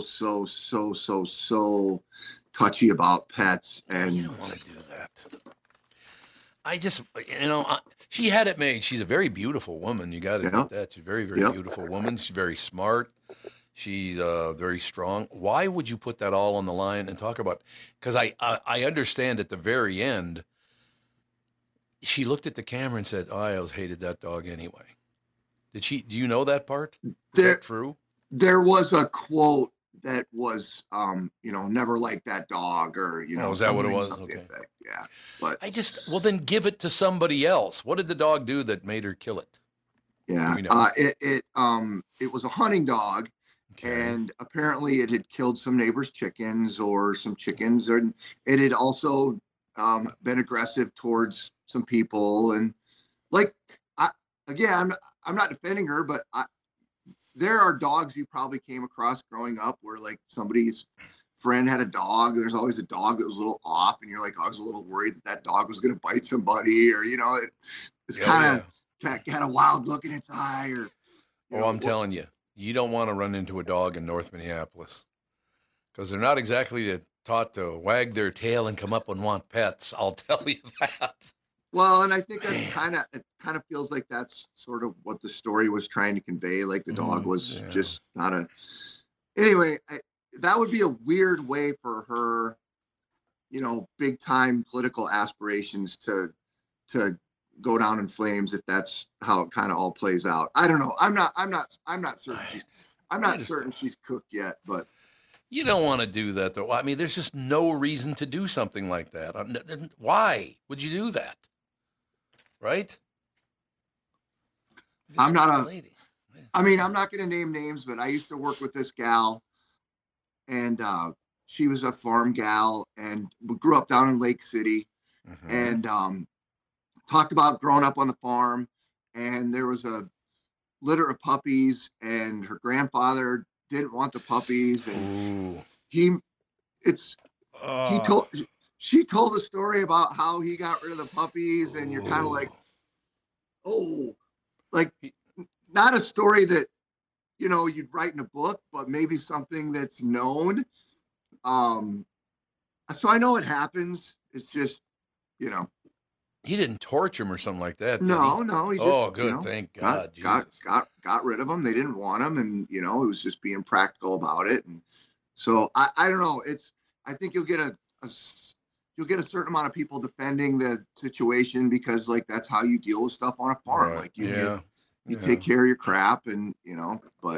touchy about pets, and you don't want to do that. She had it made. She's a very beautiful woman. You got to admit that. She's a very, very beautiful woman. She's very smart. She's very strong. Why would you put that all on the line and talk about? Because I understand at the very end, she looked at the camera and said, I always hated that dog anyway. Do you know that part? Is that true? There was a quote that was, never liked that dog, or, is that what it was? Okay. Effect. Yeah. But then give it to somebody else. What did the dog do that made her kill it? Yeah. It was a hunting dog. Okay. And apparently it had killed some neighbors' chickens or some chickens, and it had also been aggressive towards some people. And I'm not defending her, but there are dogs you probably came across growing up where like somebody's friend had a dog. There's always a dog that was a little off, and you're like, I was a little worried that dog was going to bite somebody, or it's kind of wild look in its eye, or. I'm telling you. You don't want to run into a dog in North Minneapolis because they're not exactly taught to wag their tail and come up and want pets. I'll tell you that. Well, and I think that's it kind of feels like that's sort of what the story was trying to convey. Like the dog was just not anyway, that would be a weird way for her, big time political aspirations to go down in flames if that's how it kind of all plays out. I don't know. I'm not certain she's cooked yet, but you don't want to do that though. I mean, there's just no reason to do something like that. Why would you do that? Right? I'm not going to name names, but I used to work with this gal, and she was a farm gal and grew up down in Lake City, and talked about growing up on the farm, and there was a litter of puppies, and her grandfather didn't want the puppies, and she told a story about how he got rid of the puppies, and you're kind of like, not a story that you'd write in a book, but maybe something that's known. So I know it happens. It's just, He didn't torture him or something like that. No. He just, good. Thank God. Got rid of them. They didn't want them, and it was just being practical about it. And so I don't know. I think you'll get a certain amount of people defending the situation because that's how you deal with stuff on a farm. Right. Like you take care of your crap, and but.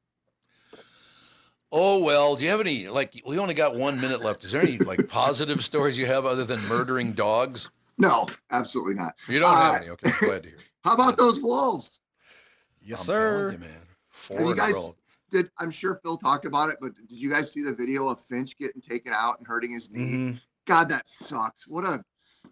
Oh, well, do you have any, we only got 1 minute left. Is there any positive stories you have other than murdering dogs? No, absolutely not. You don't have any? Okay, glad to hear. How about those wolves? Yes, sir. You, man. 4 in a row. I'm sure Phil talked about it, but did you guys see the video of Finch getting taken out and hurting his knee? God, that sucks. What a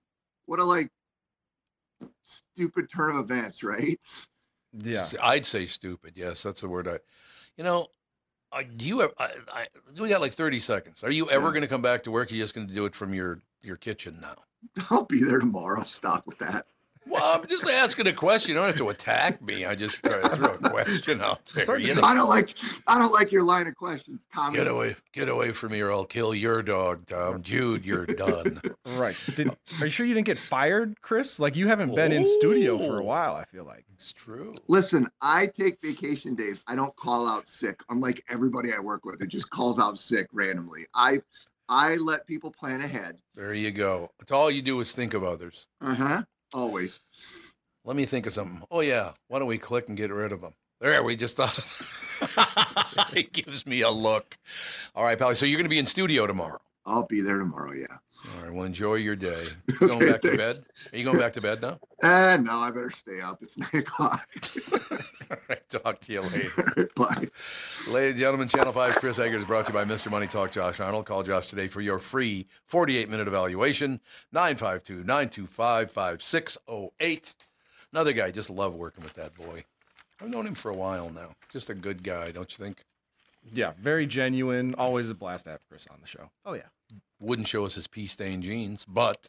stupid turn of events, right? Yeah. I'd say stupid. Yes, that's the word. Do you ever, we got 30 seconds. Are you ever going to come back to work? Or are you just going to do it from your kitchen now? I'll be there tomorrow. Stop with that. Well, I'm just asking a question. You don't have to attack me. I just throw a question out there. You know? I don't like your line of questions, Tommy. Get away from me, or I'll kill your dog, Tom. Jude, you're done. Right. Are you sure you didn't get fired, Chris? Like, you haven't been in studio for a while, I feel like. It's true. Listen, I take vacation days. I don't call out sick, unlike everybody I work with who just calls out sick randomly. I let people plan ahead. There you go. It's all you do is think of others. Always. Let me think of something. Oh, yeah. Why don't we click and get rid of them? There, we just thought. It gives me a look. All right, Pally. So you're going to be in studio tomorrow? I'll be there tomorrow, yeah. All right. Well, enjoy your day. You going back to bed? Are you going back to bed now? No, I better stay up. It's 9 o'clock. All right. Talk to you later. Bye. Ladies and gentlemen, Channel 5's Chris Eggers is brought to you by Mr. Money Talk, Josh Arnold. Call Josh today for your free 48-minute evaluation, 952-925-5608. Another guy, just love working with that boy. I've known him for a while now. Just a good guy, don't you think? Yeah, very genuine. Always a blast to have Chris on the show. Oh, yeah. Wouldn't show us his pea-stained jeans, but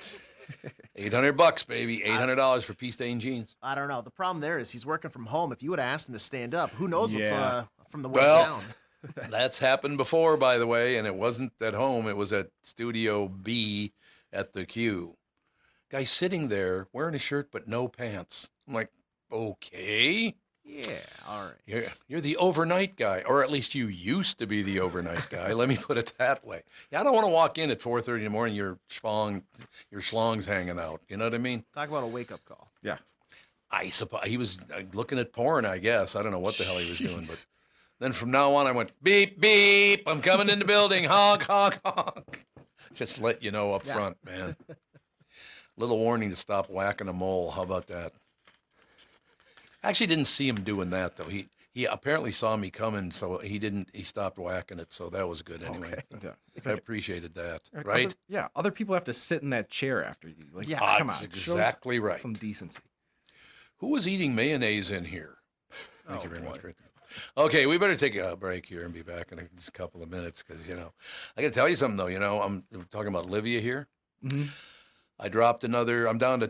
$800, baby. $800 for pea-stained jeans. I don't know. The problem there is he's working from home. If you would have asked him to stand up, who knows what's from the way down. That's happened before, by the way, and it wasn't at home. It was at Studio B at the Q. Guy sitting there wearing a shirt but no pants. I'm like, okay. Yeah, all right. You're the overnight guy, or at least you used to be the overnight guy. Let me put it that way. Yeah, I don't want to walk in at 4:30 in the morning. Your schlong's hanging out. You know what I mean? Talk about a wake-up call. Yeah. I suppose he was looking at porn. I guess I don't know what the hell he was doing, but then from now on, I went beep beep. I'm coming in the building. Honk honk honk. Just let you know up front, man. Little warning to stop whacking a mole. How about that? I actually didn't see him doing that, though. He apparently saw me coming, so he stopped whacking it, so that was good anyway. Okay. Yeah. I appreciated that, right? Other people have to sit in that chair after you. Like, come on. That's exactly right. Some decency. Who was eating mayonnaise in here? Thank you very much. Okay, we better take a break here and be back in just a couple of minutes because, I got to tell you something, though. I'm talking about Livia here. Mm-hmm. I dropped I'm down to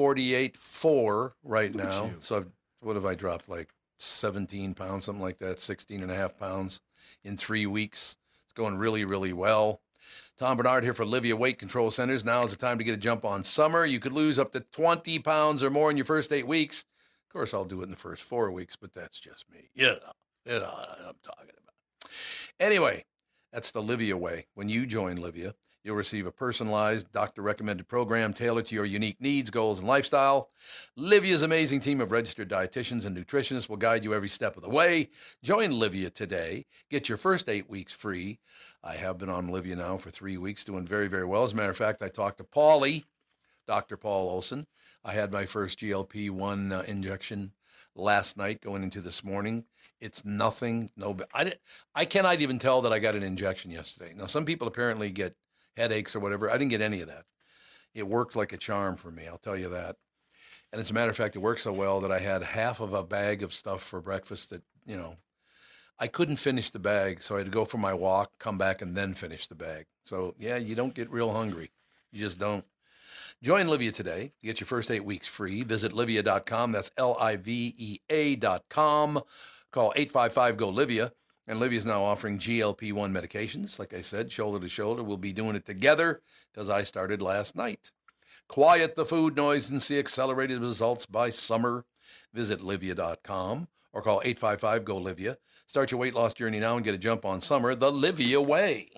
248.4 right now. So what have I dropped? Like 17 pounds, something like that, 16 and a half pounds in 3 weeks. It's going really, really well. Tom Bernard here for Livia Weight Control Centers. Now is the time to get a jump on summer. You could lose up to 20 pounds or more in your first 8 weeks. Of course, I'll do it in the first 4 weeks, but that's just me. You know what I'm talking about. Anyway, that's the Livia way. When you join Livia, you'll receive a personalized, doctor-recommended program tailored to your unique needs, goals, and lifestyle. Livia's amazing team of registered dietitians and nutritionists will guide you every step of the way. Join Livia today. Get your first 8 weeks free. I have been on Livia now for 3 weeks, doing very, very well. As a matter of fact, I talked to Paulie, Dr. Paul Olson. I had my first GLP-1 injection last night going into this morning. It's nothing. I cannot even tell that I got an injection yesterday. Now, some people apparently get headaches or whatever. I didn't get any of that. It worked like a charm for me, I'll tell you that. And as a matter of fact, it worked so well that I had half of a bag of stuff for breakfast that, I couldn't finish the bag, so I had to go for my walk, come back, and then finish the bag. So, yeah, you don't get real hungry. You just don't. Join Livia today. You get your first 8 weeks free. Visit Livia.com. That's LIVEA.com. Call 855-GO-LIVIA. And Livia's now offering GLP-1 medications. Like I said, shoulder to shoulder. We'll be doing it together because I started last night. Quiet the food noise and see accelerated results by summer. Visit Livia.com or call 855-GO-LIVIA. Start your weight loss journey now and get a jump on summer the Livia way.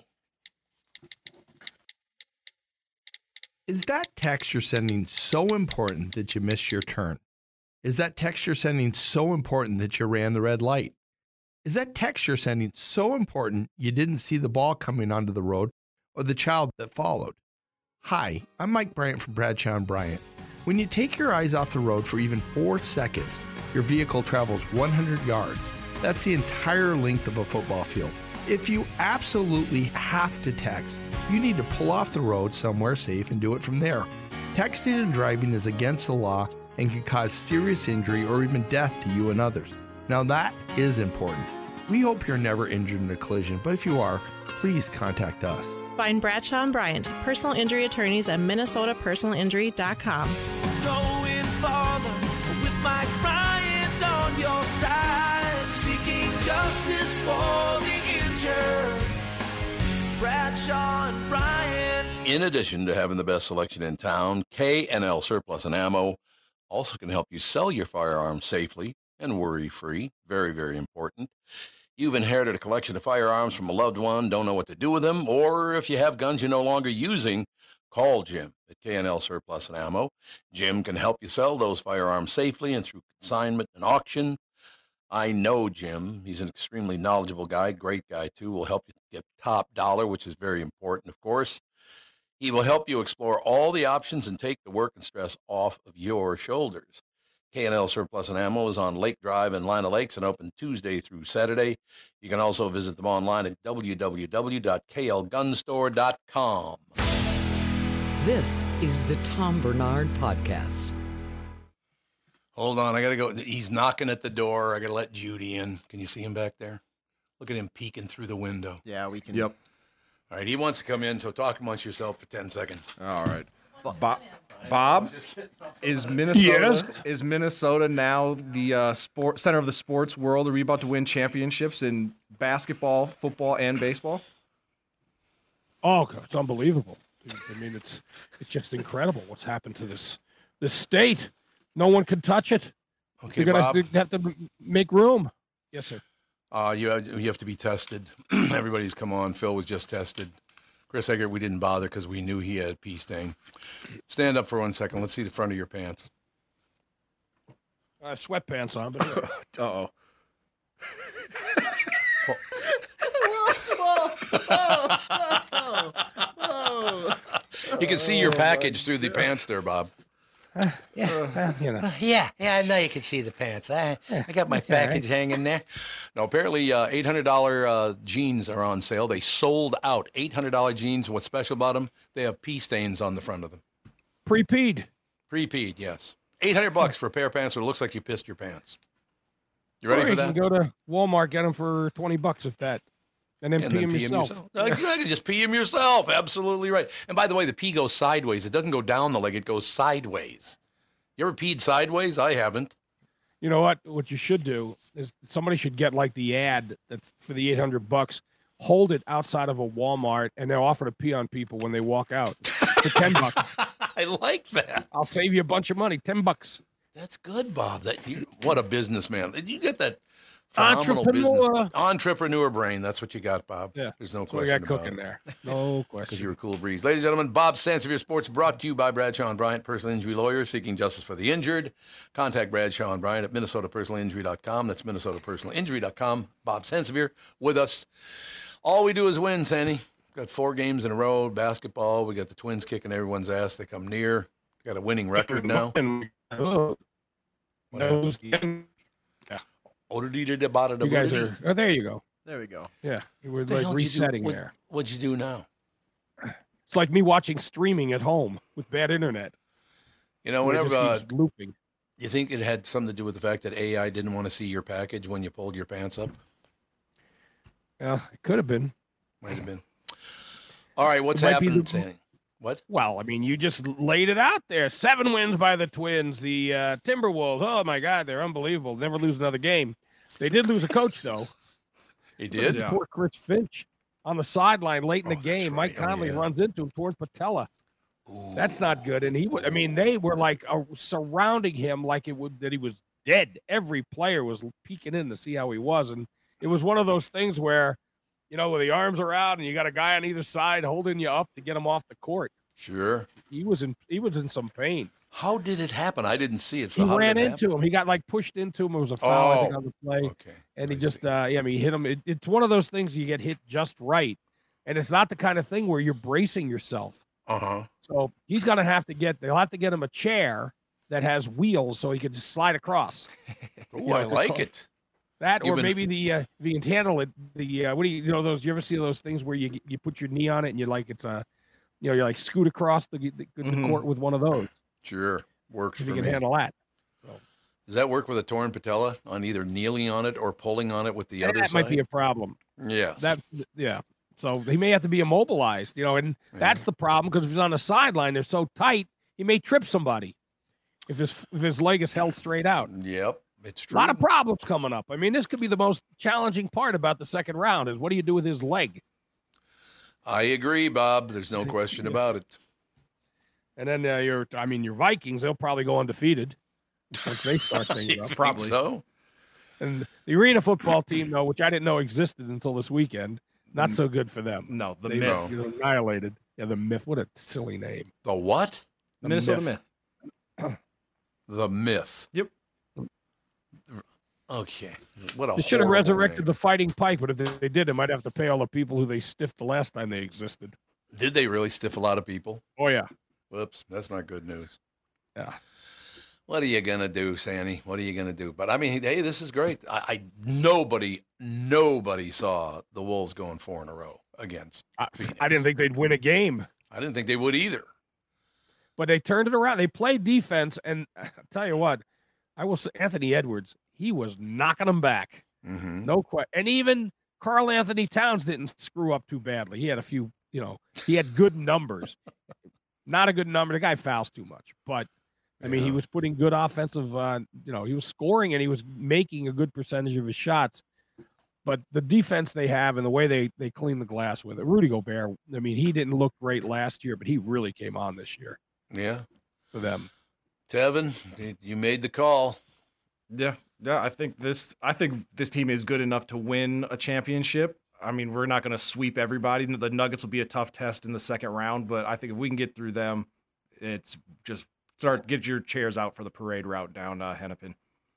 Is that text you're sending so important that you missed your turn? Is that text you're sending so important that you ran the red light? Is that text you're sending so important you didn't see the ball coming onto the road or the child that followed? Hi, I'm Mike Bryant from Bradshaw & Bryant. When you take your eyes off the road for even 4 seconds, your vehicle travels 100 yards. That's the entire length of a football field. If you absolutely have to text, you need to pull off the road somewhere safe and do it from there. Texting and driving is against the law and can cause serious injury or even death to you and others. Now that is important. We hope you're never injured in a collision, but if you are, please contact us. Find Bradshaw & Bryant, personal injury attorneys at MinnesotaPersonalInjury.com. Going for the injured. Bradshaw and Bryant. In addition to having the best selection in town, K&L Surplus and Ammo also can help you sell your firearms safely and worry-free. Very, very important. You've inherited a collection of firearms from a loved one, don't know what to do with them, or if you have guns you're no longer using, call Jim at K&L Surplus and Ammo. Jim can help you sell those firearms safely and through consignment and auction. I know Jim. He's an extremely knowledgeable guy, great guy too. Will help you get top dollar, which is very important, of course. He will help you explore all the options and take the work and stress off of your shoulders. K&L Surplus and Ammo is on Lake Drive in Lina Lakes and open Tuesday through Saturday. You can also visit them online at www.klgunstore.com. This is the Tom Bernard Podcast. Hold on, I got to go. He's knocking at the door. I got to let Judy in. Can you see him back there? Look at him peeking through the window. Yeah, we can. Yep. All right, he wants to come in, so talk amongst yourself for 10 seconds. All right. Bob, is Minnesota now the center of the sports world? Are we about to win championships in basketball, football, and baseball? Oh, it's unbelievable. I mean, it's just incredible what's happened to this state. No one can touch it. Okay, They're Bob. gonna have to make room. Yes, sir. You have to be tested. Everybody's come on. Phil was just tested. Chris Eggert, we didn't bother because we knew he had a pee stain. Stand up for 1 second. Let's see the front of your pants. I have sweatpants on, but uh-oh. You can see your package through the pants there, Bob. Yeah, I know you can see the pants. I got my package hanging there. No, apparently $800 jeans are on sale. They sold out. $800 jeans. What's special about them? They have pee stains on the front of them. Pre-peed. Pre-peed, yes. $800 for a pair of pants where it looks like you pissed your pants. You ready for that? You can go to Walmart, get them for $20 if that. And then pee them yourself. Exactly, just pee them yourself. Absolutely right. And by the way, the pee goes sideways. It doesn't go down the leg. It goes sideways. You ever peed sideways? I haven't. You know what? What you should do is somebody should get like the ad that's for the $800. Hold it outside of a Walmart, and they'll offer to pee on people when they walk out for $10. I like that. I'll save you a bunch of money. $10. That's good, Bob. What a businessman. You get that phenomenal business. Entrepreneur brain. That's what you got, Bob. Yeah. There's no That's question what we got about cooking it. there. No question. Because you're a cool breeze. Ladies and gentlemen, Bob Sansevier Sports brought to you by Bradshaw and Bryant, personal injury lawyers seeking justice for the injured. Contact Bradshaw and Bryant at MinnesotaPersonalInjury.com. That's MinnesotaPersonalInjury.com. Bob Sansevier with us. All we do is win, Sandy. Got 4 games in a row. Basketball. We got the Twins kicking everyone's ass. They come near. Got a winning record now. You guys are. Oh, there you go. There we go. Yeah, we're The like hell did you do? resetting there. What'd you do now? It's like me watching streaming at home with bad internet. You know, Where it whenever just keeps looping. you think it had something to do with the fact that AI didn't want to see your package when you pulled your pants up? Yeah, it could have been. Might have been. All right, what's It might be happening, the- Sandy? What? Well, I mean, you just laid it out there. 7 wins by the Twins. The Timberwolves. Oh my God, they're unbelievable. Never lose another game. They did lose a coach though. He did? Yeah. Poor Chris Finch on the sideline late in the game. Mike Conley runs into him toward patella. That's not good. And they were like surrounding him like that he was dead. Every player was peeking in to see how he was, and it was one of those things where, where the arms are out and you got a guy on either side holding you up to get him off the court. Sure. He was in some pain. How did it happen? I didn't see it. So He how ran did it into him. He got pushed into him. It was a foul, I think, on the play. Okay. And he just, he hit him. It's one of those things you get hit just right. And it's not the kind of thing where you're bracing yourself. Uh-huh. So he's going to have to they'll have to get him a chair that has wheels so he can just slide across. Ooh, I like it. That, or maybe if you can handle it, what do you ever see those things where you put your knee on it and you're like, it's you're like scoot across the court with one of those. Sure. Works If for you can me. handle that. Does that work with a torn patella on either kneeling on it or pulling on it with the other side? That might be a problem. Yes. So he may have to be immobilized, and that's the problem because if he's on the sideline, they're so tight, he may trip somebody if his leg is held straight out. Yep. It's A true. lot of problems coming up. I mean, this could be the most challenging part about the second round is what do you do with his leg? I agree, Bob. There's no question about it. And then your Vikings, they'll probably go undefeated once they start things up. Probably so. And the Arena football team, though, which I didn't know existed until this weekend, not so good for them. No, the They Myth. were annihilated. Yeah, the Myth. What a silly name. The what? The Minnesota Myth. The Myth. Yep. Okay. What a They should have horrible resurrected name. the Fighting Pike, but if they did, they might have to pay all the people who they stiffed the last time they existed. Did they really stiff a lot of people? Oh, yeah. Whoops. That's not good news. Yeah. What are you going to do, Sandy? What are you going to do? But, I mean, hey, this is great. Nobody saw the Wolves going 4 in a row against Phoenix. I didn't think they'd win a game. I didn't think they would either. But they turned it around. They played defense, and I'll tell you what, I will say Anthony Edwards, he was knocking them back. Mm-hmm. No question. And even Karl Anthony Towns didn't screw up too badly. He had a few, he had good numbers. Not a good number. The guy fouls too much. But, I mean, he was putting good offensive, he was scoring and he was making a good percentage of his shots. But the defense they have and the way they clean the glass with it, Rudy Gobert, I mean, he didn't look great last year, but he really came on this year. Yeah. For them. Tevin, you made the call. Yeah. I think this team is good enough to win a championship. I mean, we're not going to sweep everybody. The Nuggets will be a tough test in the second round, but I think if we can get through them, it's just get your chairs out for the parade route down Hennepin.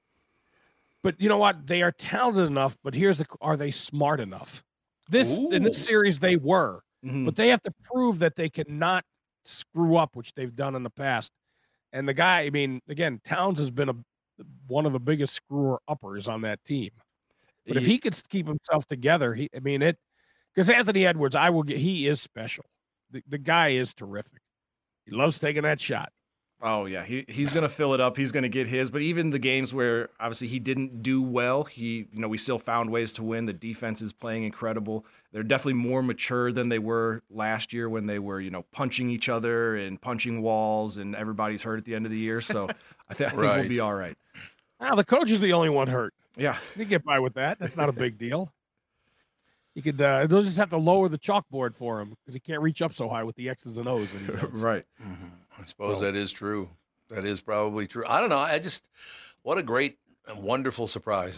But you know what? They are talented enough, but are they smart enough? In this series they were, but they have to prove that they cannot screw up, which they've done in the past. And the guy, I mean, again, Towns has been one of the biggest screwer-uppers on that team. But if he could keep himself together, because Anthony Edwards, he is special. The guy is terrific. He loves taking that shot. Oh, yeah. He's going to fill it up. He's going to get his. But even the games where, obviously, he didn't do well, we still found ways to win. The defense is playing incredible. They're definitely more mature than they were last year when they were, punching each other and punching walls, and everybody's hurt at the end of the year. So I think we'll be all right. Now, the coach is the only one hurt. Yeah. You can get by with that. That's not a big deal. You could, they'll just have to lower the chalkboard for him because he can't reach up so high with the X's and O's. Right. Mm-hmm. I suppose that is true. That is probably true. I don't know. What a great and wonderful surprise.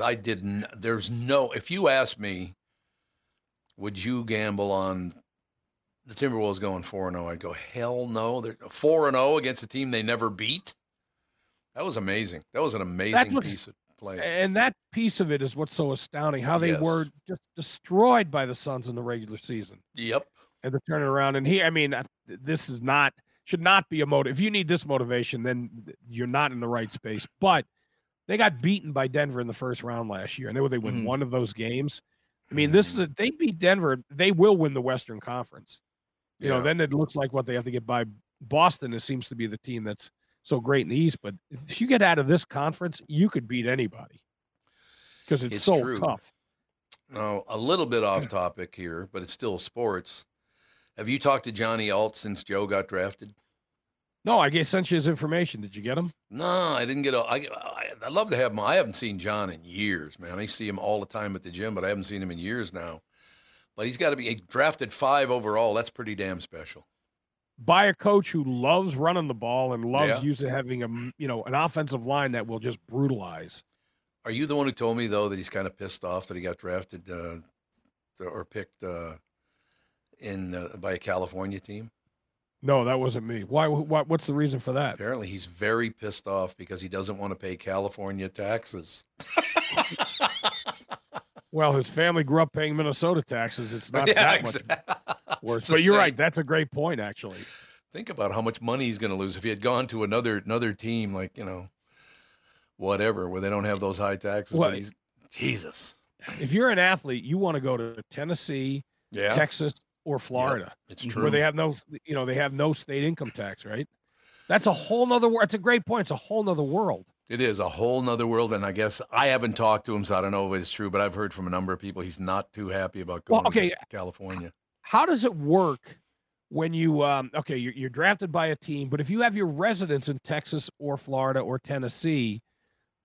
If you asked me, would you gamble on the Timberwolves going 4-0? I'd go, hell no. They're 4-0 against a team they never beat. That was amazing. That was an amazing piece of play. And that piece of it is what's so astounding, how they were just destroyed by the Suns in the regular season. Yep. And to turn it around. And this should not be a motive. If you need this motivation, then you're not in the right space. But they got beaten by Denver in the first round last year, and they win one of those games. I mean, they beat Denver. They will win the Western Conference. Then it looks like what they have to get by Boston. It seems to be the team that's so great in the East. But if you get out of this conference, you could beat anybody because it's so true. tough. Now, a little bit off topic here, but it's still sports. Have you talked to Johnny Alt since Joe got drafted? No, I sent you his information. Did you get him? No, I didn't get. I'd love to have him. I haven't seen John in years, man. I see him all the time at the gym, but I haven't seen him in years now. But he's got to be drafted 5 overall. That's pretty damn special. By a coach who loves running the ball and loves having an offensive line that will just brutalize. Are you the one who told me though that he's kind of pissed off that he got drafted or picked by a California team? No, that wasn't me. Why? What's the reason for that? Apparently, he's very pissed off because he doesn't want to pay California taxes. Well, his family grew up paying Minnesota taxes. It's not that much worse. But you're right. That's a great point, actually. Think about how much money he's going to lose if he had gone to another team like, whatever, where they don't have those high taxes. Well, but Jesus. If you're an athlete, you want to go to Tennessee, Texas, or Florida. It's true. Where they have no state income tax, right? That's a whole nother world. It's a great point. It's a whole nother world. It is a whole nother world, and I guess I haven't talked to him, so I don't know if it's true, but I've heard from a number of people he's not too happy about going to California. How does it work when you you're drafted by a team, but if you have your residence in Texas or Florida or Tennessee,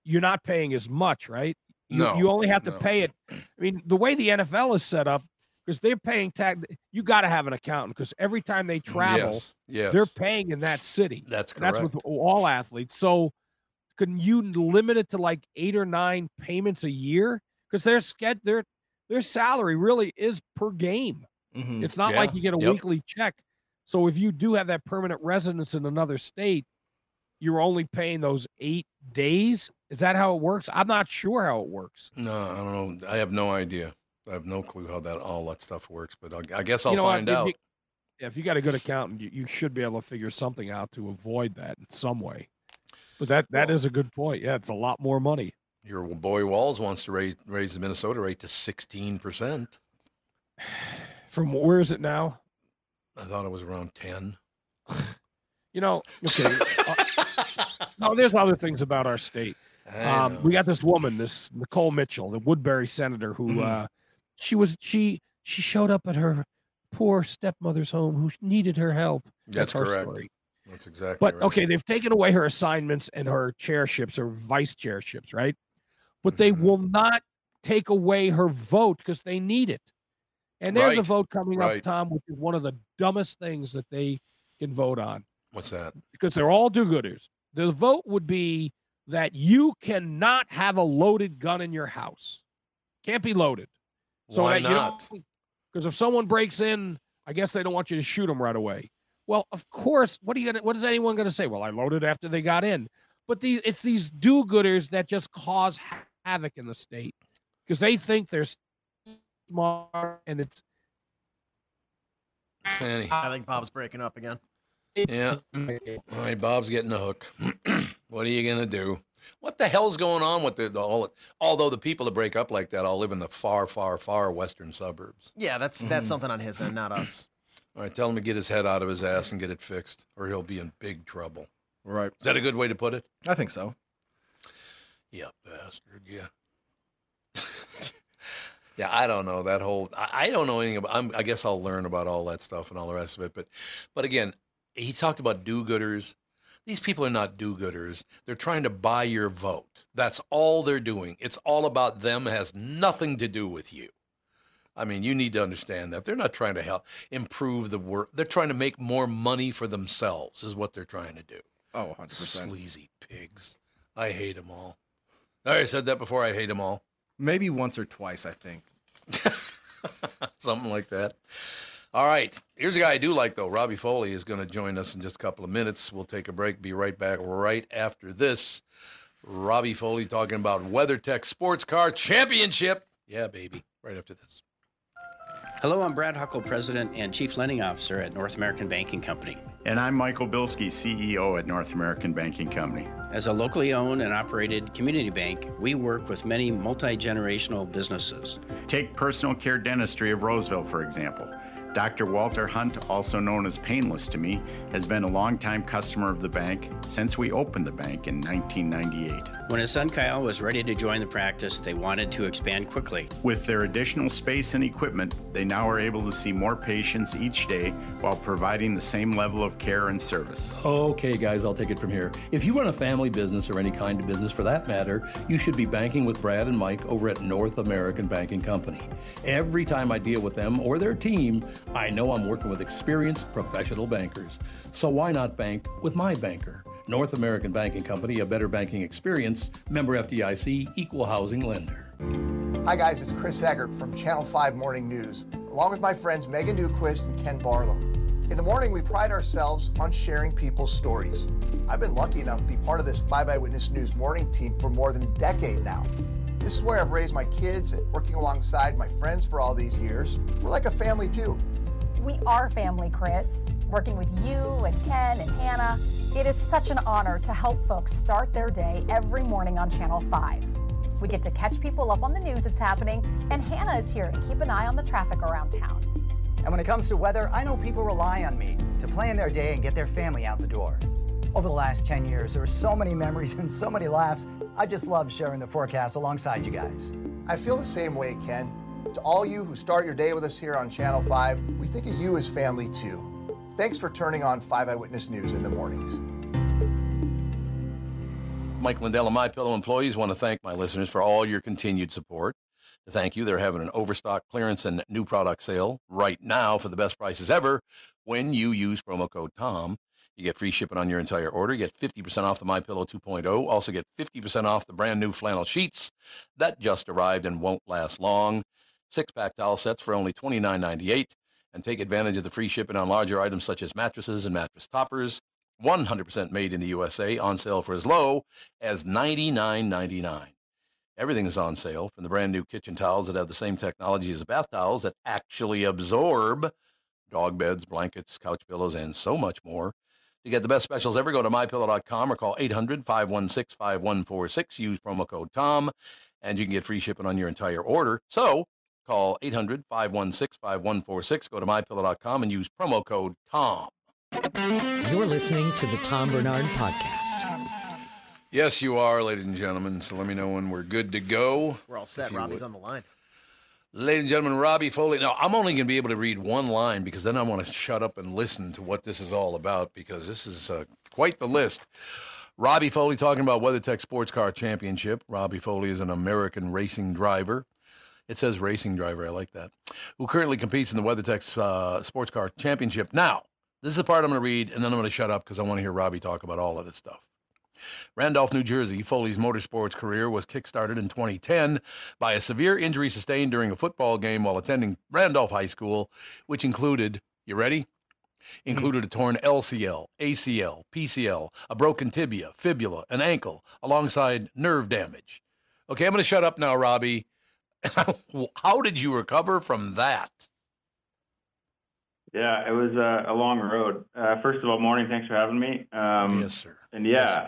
you're not paying as much, right? No, you only have to pay it. I mean, the way the NFL is set up, because they're paying tax, you got to have an accountant because every time they travel, they're paying in that city. That's correct. That's with all athletes. So can you limit it to like 8 or 9 payments a year? Because their salary really is per game. Mm-hmm. It's not like you get a weekly check. So if you do have that permanent residence in another state, you're only paying those 8 days. Is that how it works? I'm not sure how it works. No, I don't know. I have no idea. I have no clue how all that stuff works, but I guess I'll find out. If you got a good accountant, you should be able to figure something out to avoid that in some way. But that is a good point. Yeah, it's a lot more money. Your boy Walls wants to raise the Minnesota rate to 16%. From where is it now? I thought it was around 10. Okay. No, there's other things about our state. We got this woman, this Nicole Mitchell, the Woodbury senator, who she showed up at her poor stepmother's home who needed her help. That's her correct. Story. That's exactly but, right. okay, they've taken away her assignments and her chairships or vice chairships, right? But they will not take away her vote because they need it. And there's a vote coming up, Tom, which is one of the dumbest things that they can vote on. What's that? Because they're all do-gooders. The vote would be that you cannot have a loaded gun in your house. Can't be loaded. So Why that not? Because if someone breaks in, I guess they don't want you to shoot them right away. Well, of course, what is anyone going to say? Well, I loaded after they got in. But it's these do-gooders that just cause havoc in the state because they think they're smart and it's. Sandy. I think Bob's breaking up again. Yeah. All right, Bob's getting the hook. What are you going to do? What the hell's going on with although the people that break up like that all live in the far, far, far western suburbs. Yeah, that's something on his end, not us. All right, tell him to get his head out of his ass and get it fixed, or he'll be in big trouble. Right. Is that a good way to put it? I think so. Yeah, bastard, yeah. Yeah, I don't know that whole. I don't know anything about. I guess I'll learn about all that stuff and all the rest of it. But again, he talked about do-gooders. These people are not do-gooders. They're trying to buy your vote. That's all they're doing. It's all about them. It has nothing to do with you. I mean, you need to understand that. They're not trying to help improve the work. They're trying to make more money for themselves is what they're trying to do. Oh, 100%. Sleazy pigs. I hate them all. I already said that before. I hate them all. Maybe once or twice, I think. Something like that. All right. Here's a guy I do like, though. Robbie Foley is going to join us in just a couple of minutes. We'll take a break. Be right back right after this. Robbie Foley talking about WeatherTech Sports Car Championship. Yeah, baby. Right after this. Hello, I'm Brad Huckle, President and Chief Lending Officer at North American Banking Company. And I'm Michael Bilski, CEO at North American Banking Company. As a locally owned and operated community bank, we work with many multi-generational businesses. Take Personal Care Dentistry of Roseville, for example. Dr. Walter Hunt, also known as Painless to me, has been a longtime customer of the bank since we opened the bank in 1998. When his son Kyle was ready to join the practice, they wanted to expand quickly. With their additional space and equipment, they now are able to see more patients each day while providing the same level of care and service. Okay, guys, I'll take it from here. If you run a family business or any kind of business for that matter, you should be banking with Brad and Mike over at North American Banking Company. Every time I deal with them or their team, I know I'm working with experienced professional bankers. So why not bank with my banker? North American Banking Company, a better banking experience, member FDIC, equal housing lender. Hi guys, it's Chris Eggert from Channel 5 Morning News, along with my friends Megan Newquist and Ken Barlow. In the morning, we pride ourselves on sharing people's stories. I've been lucky enough to be part of this 5 Eyewitness News morning team for more than a decade now. This is where I've raised my kids and working alongside my friends for all these years. We're like a family too. We are family, Chris. Working with you and Ken and Hannah, it is such an honor to help folks start their day every morning on Channel 5. We get to catch people up on the news that's happening, and Hannah is here to keep an eye on the traffic around town. And when it comes to weather, I know people rely on me to plan their day and get their family out the door. Over the last 10 years, there are so many memories and so many laughs. I just love sharing the forecast alongside you guys. I feel the same way, Ken. To all you who start your day with us here on Channel 5, we think of you as family too. Thanks for turning on 5 Eyewitness News in the mornings. Mike Lindell and MyPillow employees want to thank my listeners for all your continued support. To thank you, they're having an overstock clearance and new product sale right now for the best prices ever. When you use promo code TOM, you get free shipping on your entire order. You get 50% off the MyPillow 2.0. Also get 50% off the brand new flannel sheets that just arrived and won't last long. 6-pack towel sets for only $29.98. And take advantage of the free shipping on larger items such as mattresses and mattress toppers. 100% made in the USA, on sale for as low as $99.99. Everything is on sale, from the brand new kitchen towels that have the same technology as the bath towels that actually absorb, dog beds, blankets, couch pillows, and so much more. To get the best specials ever, go to MyPillow.com or call 800-516-5146. Use promo code TOM, and you can get free shipping on your entire order. So call 800-516-5146. Go to MyPillow.com and use promo code TOM. You're listening to the Tom Bernard Podcast. Yes, you are, ladies and gentlemen. So let me know when we're good to go. We're all set. Robbie's on the line. Ladies and gentlemen, Robbie Foley. Now, I'm only going to be able to read one line because then I want to shut up and listen to what this is all about, because this is quite the list. Robbie Foley talking about WeatherTech Sports Car Championship. Robbie Foley is an American racing driver. It says racing driver. I like that. Who currently competes in the WeatherTech Sports Car Championship. Now, this is the part I'm going to read, and then I'm going to shut up because I want to hear Robbie talk about all of this stuff. Randolph, New Jersey, Foley's motorsports career was kickstarted in 2010 by a severe injury sustained during a football game while attending Randolph High School, which included, you ready? Included a torn LCL, ACL, PCL, a broken tibia, fibula, an ankle, alongside nerve damage. Okay, I'm going to shut up now, Robbie. How did you recover from that? Yeah, it was a long road. First of all, morning. Thanks for having me. Yes, sir. And yeah,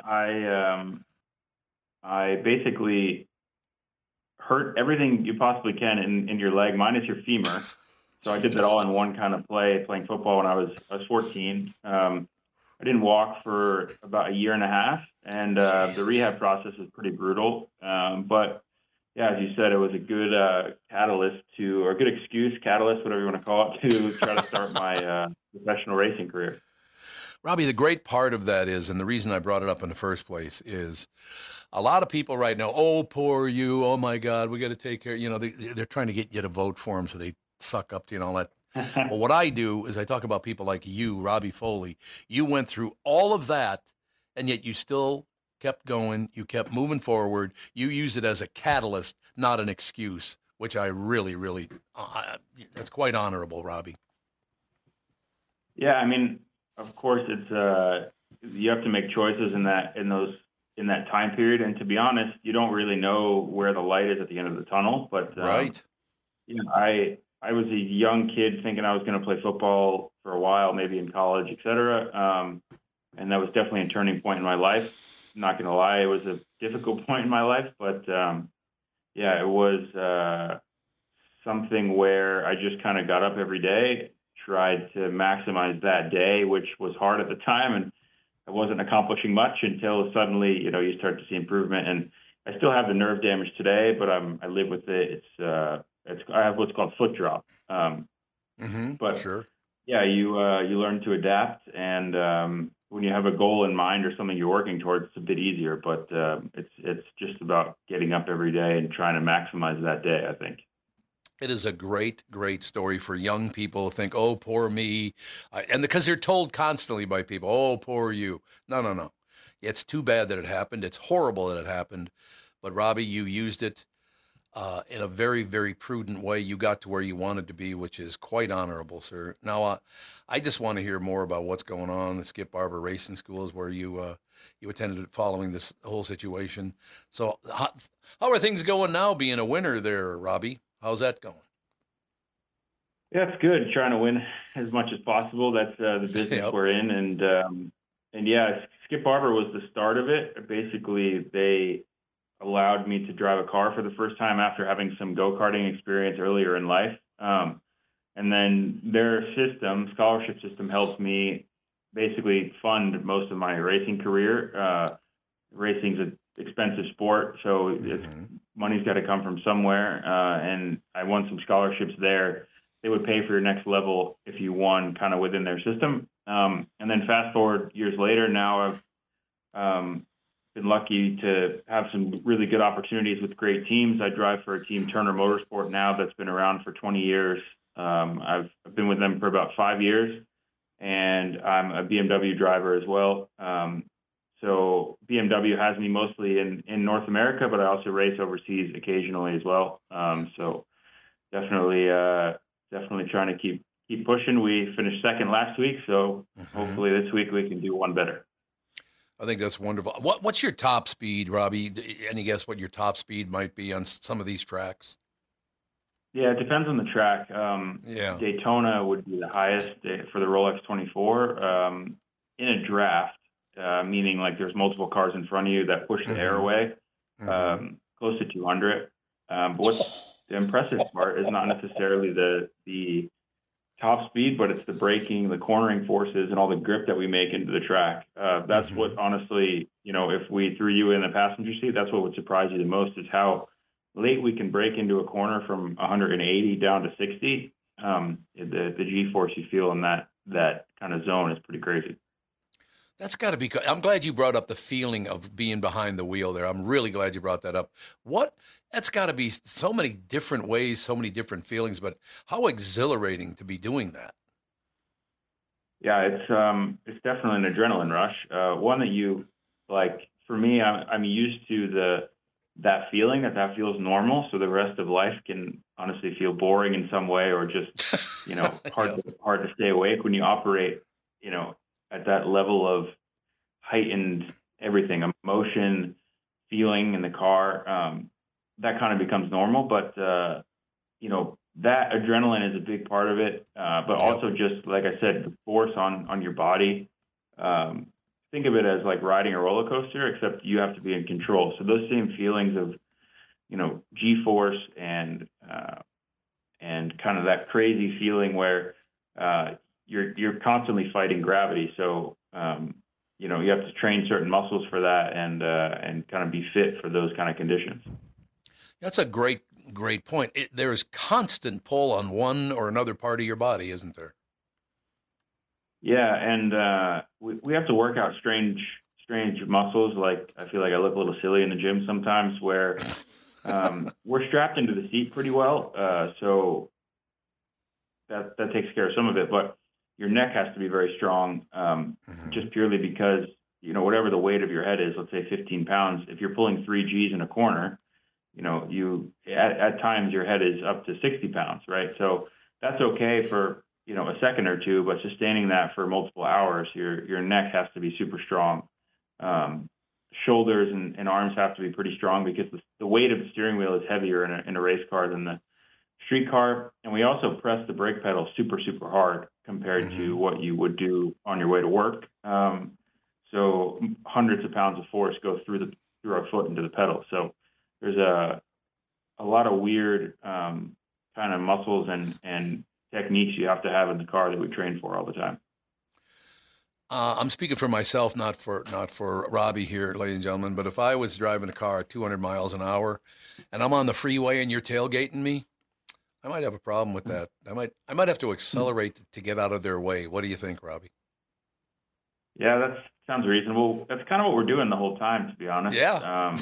I basically hurt everything you possibly can in your leg, minus your femur. So I did that all in one kind of play, playing football when I was 14. I didn't walk for about a year and a half, and the rehab process was pretty brutal. But yeah, as you said, it was a good catalyst or a good excuse, whatever you want to call it, to try to start my professional racing career. Robbie, the great part of that is, and the reason I brought it up in the first place, is a lot of people right now, oh, poor you, oh, my God, we got to take care. They're trying to get you to vote for them, so they suck up to you and all that. Well, what I do is I talk about people like you, Robbie Foley. You went through all of that, and yet you still kept going. You kept moving forward. You use it as a catalyst, not an excuse, which I really, really, that's quite honorable, Robbie. Yeah, I mean, of course, it's you have to make choices in that time period, and to be honest, you don't really know where the light is at the end of the tunnel. But right, I was a young kid thinking I was going to play football for a while, maybe in college, etc. And that was definitely a turning point in my life. Not going to lie, it was a difficult point in my life, but yeah, it was something where I just kind of got up every day, tried to maximize that day, which was hard at the time, and I wasn't accomplishing much until suddenly, you start to see improvement. And I still have the nerve damage today, but I live with it. I have what's called foot drop. But sure, yeah, you learn to adapt, and when you have a goal in mind or something you're working towards, it's a bit easier. But it's just about getting up every day and trying to maximize that day, I think. It is a great, great story for young people to think, oh, poor me. And because they're told constantly by people, oh, poor you. No. It's too bad that it happened. It's horrible that it happened. But, Robbie, you used it in a very, very prudent way. You got to where you wanted to be, which is quite honorable, sir. Now, I just want to hear more about what's going on. The Skip Barber Racing Schools, where you attended following this whole situation. So how are things going now, being a winner there, Robbie? How's that going? Yeah, it's good. Trying to win as much as possible. That's the business we're in. And yeah, Skip Barber was the start of it. Basically, they allowed me to drive a car for the first time after having some go-karting experience earlier in life. And then their scholarship system, helped me basically fund most of my racing career. Racing's an expensive sport, so money's got to come from somewhere. And I won some scholarships there. They would pay for your next level if you won kind of within their system. And then fast forward years later, now I've been lucky to have some really good opportunities with great teams. I drive for a team, Turner Motorsport, now that's been around for 20 years. I've been with them for about 5 years, and I'm a BMW driver as well. So BMW has me mostly in North America, but I also race overseas occasionally as well. So definitely trying to keep pushing. We finished second last week, so hopefully this week we can do one better. I think that's wonderful. What's your top speed, Robbie? Any guess what your top speed might be on some of these tracks? Yeah, it depends on the track. Daytona would be the highest for the Rolex 24. In a draft, meaning like there's multiple cars in front of you that push the air away, close to 200. But what's the impressive part is not necessarily the top speed, but it's the braking, the cornering forces, and all the grip that we make into the track. That's what, honestly, if we threw you in the passenger seat, that's what would surprise you the most, is how late we can break into a corner from 180 down to 60. The G-force you feel in that kind of zone is pretty crazy. That's got to be good. I'm glad you brought up the feeling of being behind the wheel there. I'm really glad you brought that up. That's got to be so many different ways, so many different feelings, but how exhilarating to be doing that. Yeah, it's definitely an adrenaline rush. One that you, like, for me, I'm used to that feeling, that feels normal. So the rest of life can honestly feel boring in some way, or just, hard to stay awake when you operate, at that level of heightened everything, emotion, feeling in the car. That kind of becomes normal, but that adrenaline is a big part of it. But also, just like I said, the force on your body. Think of it as like riding a roller coaster, except you have to be in control. So those same feelings of, G-force and kind of that crazy feeling where you're constantly fighting gravity. So you have to train certain muscles for that and kind of be fit for those kind of conditions. That's a great point. There is constant pull on one or another part of your body, isn't there? Yeah, and we have to work out strange muscles. Like, I feel like I look a little silly in the gym sometimes, where we're strapped into the seat pretty well, so that takes care of some of it. But your neck has to be very strong, just purely because whatever the weight of your head is, let's say 15 pounds. If you're pulling 3 Gs in a corner, you at times your head is up to 60 pounds, right? So that's okay for a second or two, but sustaining that for multiple hours, your neck has to be super strong. Shoulders and arms have to be pretty strong, because the weight of the steering wheel is heavier in a race car than the street car. And we also press the brake pedal super, super hard compared to what you would do on your way to work. So hundreds of pounds of force go through our foot into the pedal. So there's a lot of weird kind of muscles and techniques you have to have in the car that we train for all the time. I'm speaking for myself, not for Robbie here, ladies and gentlemen. But if I was driving a car at 200 miles an hour and I'm on the freeway and you're tailgating me, I might have a problem with that. I might have to accelerate to get out of their way. What do you think, Robbie? Yeah, that sounds reasonable. That's kind of what we're doing the whole time, to be honest. Yeah.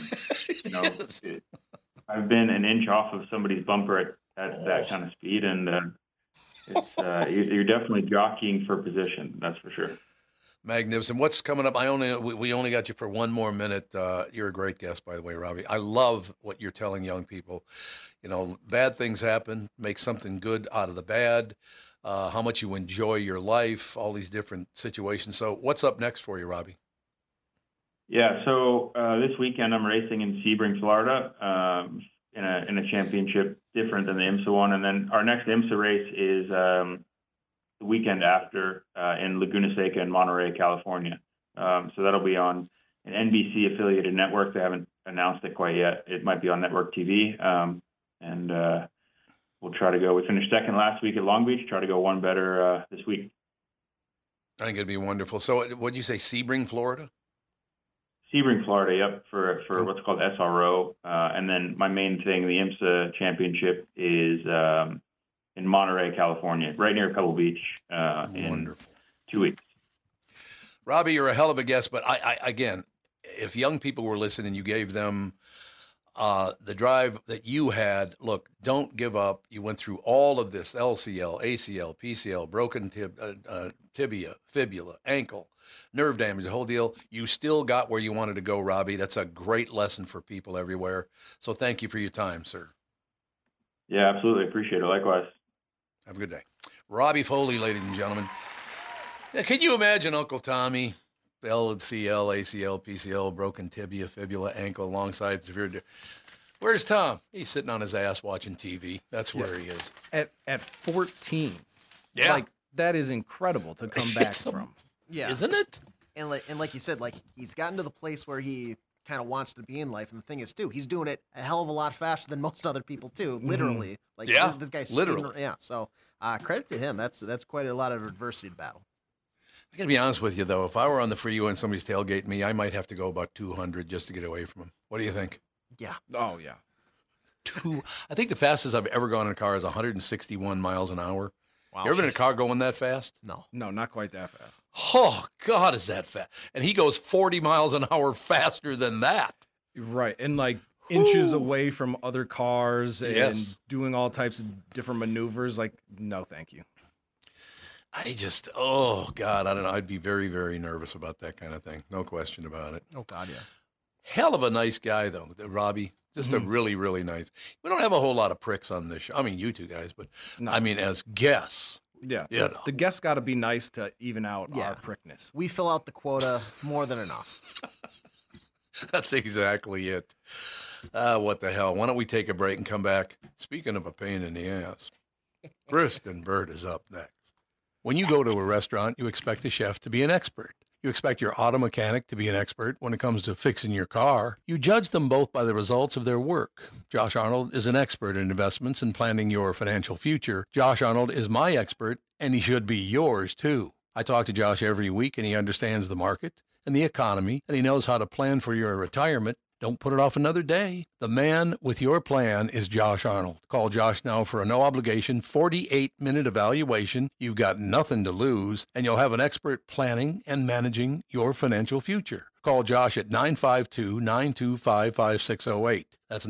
I've been an inch off of somebody's bumper at that kind of speed, and you're definitely jockeying for position. That's for sure. Magnificent. What's coming up? We only got you for one more minute. You're a great guest, by the way, Robbie. I love what you're telling young people. Bad things happen. Make something good out of the bad. How much you enjoy your life. All these different situations. So, what's up next for you, Robbie? Yeah. So this weekend I'm racing in Sebring, Florida, in a championship different than the IMSA one, and then our next IMSA race is the weekend after in Laguna Seca in Monterey, California. So that'll be on an NBC affiliated network. They haven't announced it quite yet. It might be on network TV. And we'll try to go. We finished second last week at Long Beach. Try to go one better this week. I think it'd be wonderful. So what'd you say, Sebring, Florida? Sebring, Florida, yep, for what's called SRO. And then my main thing, the IMSA championship, is in Monterey, California, right near Pebble Beach, in 2 weeks. Robbie, you're a hell of a guest, but I again, if young people were listening, you gave them the drive that you had. Look, don't give up. You went through all of this: LCL, ACL, PCL, broken tibia, fibula, ankle, nerve damage, the whole deal. You still got where you wanted to go, Robbie. That's a great lesson for people everywhere. So thank you for your time, sir. Yeah, absolutely. Appreciate it. Likewise. Have a good day. Robbie Foley, ladies and gentlemen. Now, can you imagine Uncle Tommy, LCL, ACL, PCL, broken tibia, fibula, ankle, alongside severe. Where's Tom? He's sitting on his ass watching TV. That's where he is. At 14. Yeah. Like, that is incredible to come back from. Yeah. Isn't it? And like you said, like he's gotten to the place where he kind of wants to be in life. And the thing is, too, he's doing it a hell of a lot faster than most other people, too. Literally. Like, yeah. This guy's literally. speeding, yeah. So credit to him. That's quite a lot of adversity to battle. I got to be honest with you, though. If I were on the freeway and somebody's tailgating me, I might have to go about 200 just to get away from him. What do you think? Yeah. Oh, yeah. I think the fastest I've ever gone in a car is 161 miles an hour. Wow. You ever been in a car going that fast? No. No, not quite that fast. Oh, God, is that fast. And he goes 40 miles an hour faster than that. Right. And like inches away from other cars and Yes. doing all types of different maneuvers. Like, no, thank you. I just, oh, God, I don't know. I'd be very, very nervous about that kind of thing. No question about it. Oh, God, yeah. Hell of a nice guy, though, Robbie. Just a really, really nice. We don't have a whole lot of pricks on this show. I mean, you two guys, but I mean, as guests. Yeah. You know. The guests got to be nice to even out our prickness. We fill out the quota more than enough. That's exactly it. What the hell? Why don't we take a break and come back? Speaking of a pain in the ass, Kristen Bird is up next. When you go to a restaurant, you expect the chef to be an expert. You expect your auto mechanic to be an expert when it comes to fixing your car. You judge them both by the results of their work. Josh Arnold is an expert in investments and planning your financial future. Josh Arnold is my expert, and he should be yours, too. I talk to Josh every week, and he understands the market and the economy, and he knows how to plan for your retirement. Don't put it off another day. The man with your plan is Josh Arnold. Call Josh now for a no-obligation 48-minute evaluation. You've got nothing to lose, and you'll have an expert planning and managing your financial future. Call Josh at 952-925-5608. That's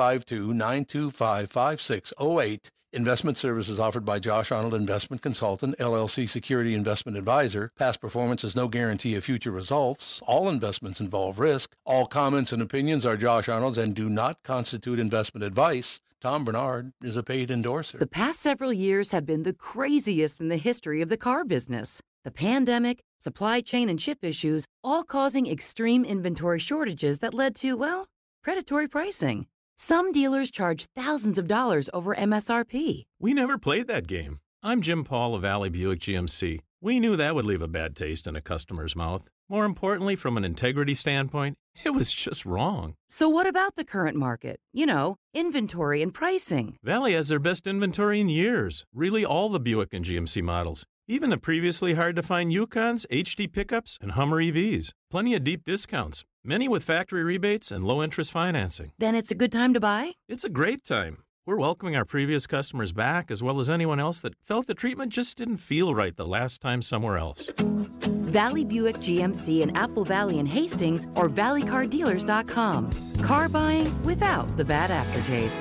952-925-5608. Investment services offered by Josh Arnold Investment Consultant, LLC Security Investment Advisor. Past performance is no guarantee of future results. All investments involve risk. All comments and opinions are Josh Arnold's and do not constitute investment advice. Tom Bernard is a paid endorser. The past several years have been the craziest in the history of the car business. The pandemic, supply chain and chip issues, all causing extreme inventory shortages that led to, well, predatory pricing. Some dealers charge thousands of dollars over MSRP. We never played that game. I'm Jim Paul of Valley Buick GMC. We knew that would leave a bad taste in a customer's mouth. More importantly, from an integrity standpoint, it was just wrong. So what about the current market? You know, inventory and pricing. Valley has their best inventory in years. Really all the Buick and GMC models. Even the previously hard-to-find Yukons, HD pickups, and Hummer EVs. Plenty of deep discounts. Many with factory rebates and low-interest financing. Then it's a good time to buy? It's a great time. We're welcoming our previous customers back, as well as anyone else that felt the treatment just didn't feel right the last time somewhere else. Valley Buick GMC in Apple Valley and Hastings or valleycardealers.com. Car buying without the bad aftertaste.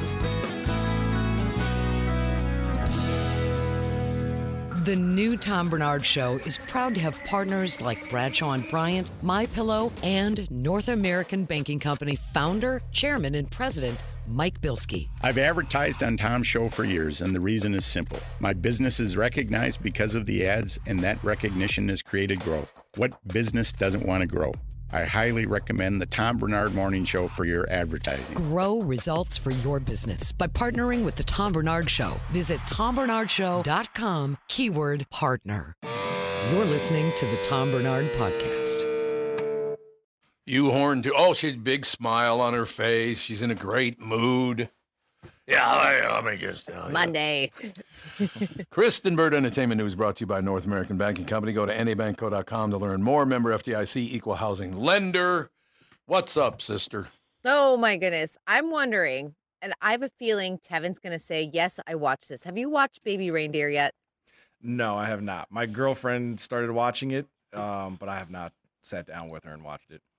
The new Tom Bernard Show is proud to have partners like Bradshaw & Bryant, MyPillow, and North American Banking Company founder, chairman, and president, Mike Bilski. I've advertised on Tom's show for years, and the reason is simple. My business is recognized because of the ads, and that recognition has created growth. What business doesn't want to grow? I highly recommend the Tom Bernard Morning Show for your advertising. Grow results for your business by partnering with the Tom Bernard Show. Visit tombernardshow.com, keyword partner. You're listening to the Tom Bernard Podcast. You horn too. Oh, she's a big smile on her face. She's in a great mood. Yeah, let me just tell you. Monday. Kristen Bird Entertainment News brought to you by North American Banking Company. Go to nabankco.com to learn more. Member FDIC, equal housing lender. What's up, sister? Oh, my goodness. I'm wondering, and I have a feeling Tevin's going to say, yes, I watched this. Have you watched Baby Reindeer yet? No, I have not. My girlfriend started watching it, but I have not sat down with her and watched it.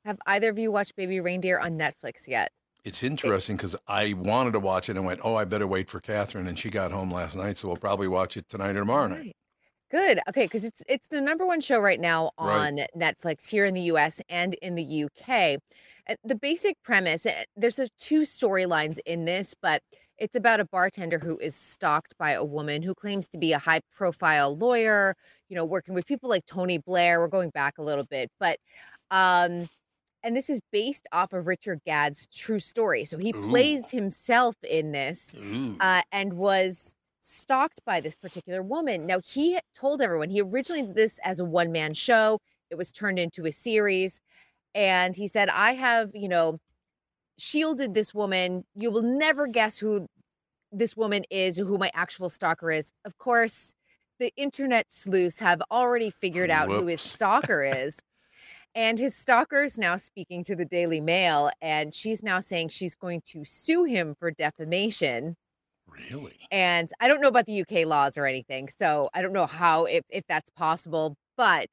Have either of you watched Baby Reindeer on Netflix yet? It's interesting because I wanted to watch it and went, I better wait for Catherine. And she got home last night, so we'll probably watch it tonight or tomorrow night. Good. Okay, because it's the number one show right now on Netflix here in the U.S. and in the UK. The basic premise, there's two storylines in this, but it's about a bartender who is stalked by a woman who claims to be a high-profile lawyer, working with people like Tony Blair. We're going back a little bit, but and this is based off of Richard Gadd's true story. So he plays himself in this and was stalked by this particular woman. Now, he told everyone he originally did this as a one-man show. It was turned into a series. And he said, I have, shielded this woman. You will never guess who this woman is or who my actual stalker is. Of course, the internet sleuths have already figured out who his stalker is. And his stalker is now speaking to the Daily Mail, and she's now saying she's going to sue him for defamation. Really? And I don't know about the UK laws or anything, so I don't know how, if that's possible. But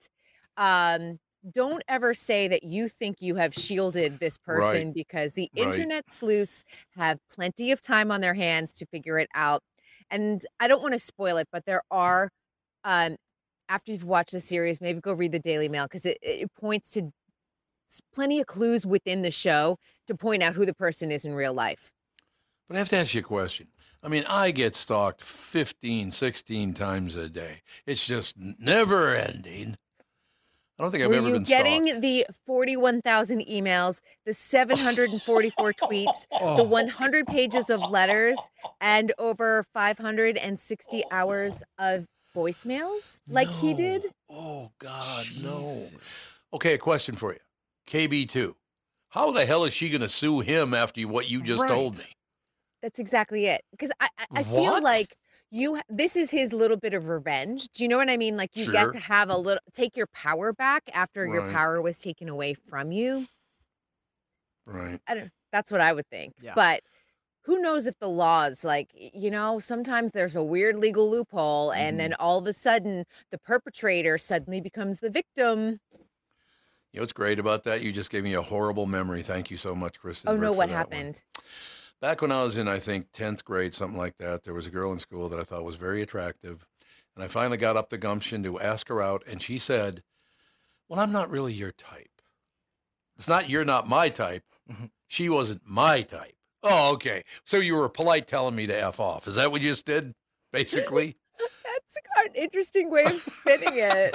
don't ever say that you think you have shielded this person because the internet sleuths have plenty of time on their hands to figure it out. And I don't want to spoil it, but there are, after you've watched the series, maybe go read the Daily Mail because it points to plenty of clues within the show to point out who the person is in real life. But I have to ask you a question. I mean, I get stalked 15, 16 times a day. It's just never ending. I don't think I've ever been stalked. Were you getting the 41,000 emails, the 744 tweets, the 100 pages of letters, and over 560 hours of voicemails like he did? Oh, God, no. Okay, a question for you. KB2. How the hell is she going to sue him after what you just told me? That's exactly it. Because I feel like this is his little bit of revenge. Do you know what I mean? Like you get to have take your power back after your power was taken away from you. Right. That's what I would think. Yeah. But who knows if the laws, sometimes there's a weird legal loophole and then all of a sudden the perpetrator suddenly becomes the victim. You know what's great about that? You just gave me a horrible memory. Thank you so much, Kristen. Oh, no, what happened? Back when I was in, I think, 10th grade, something like that, there was a girl in school that I thought was very attractive. And I finally got up the gumption to ask her out. And she said, well, I'm not really your type. It's not you're not my type. She wasn't my type. Oh, okay. So you were polite telling me to F off. Is that what you just did, basically? That's an interesting way of spinning it.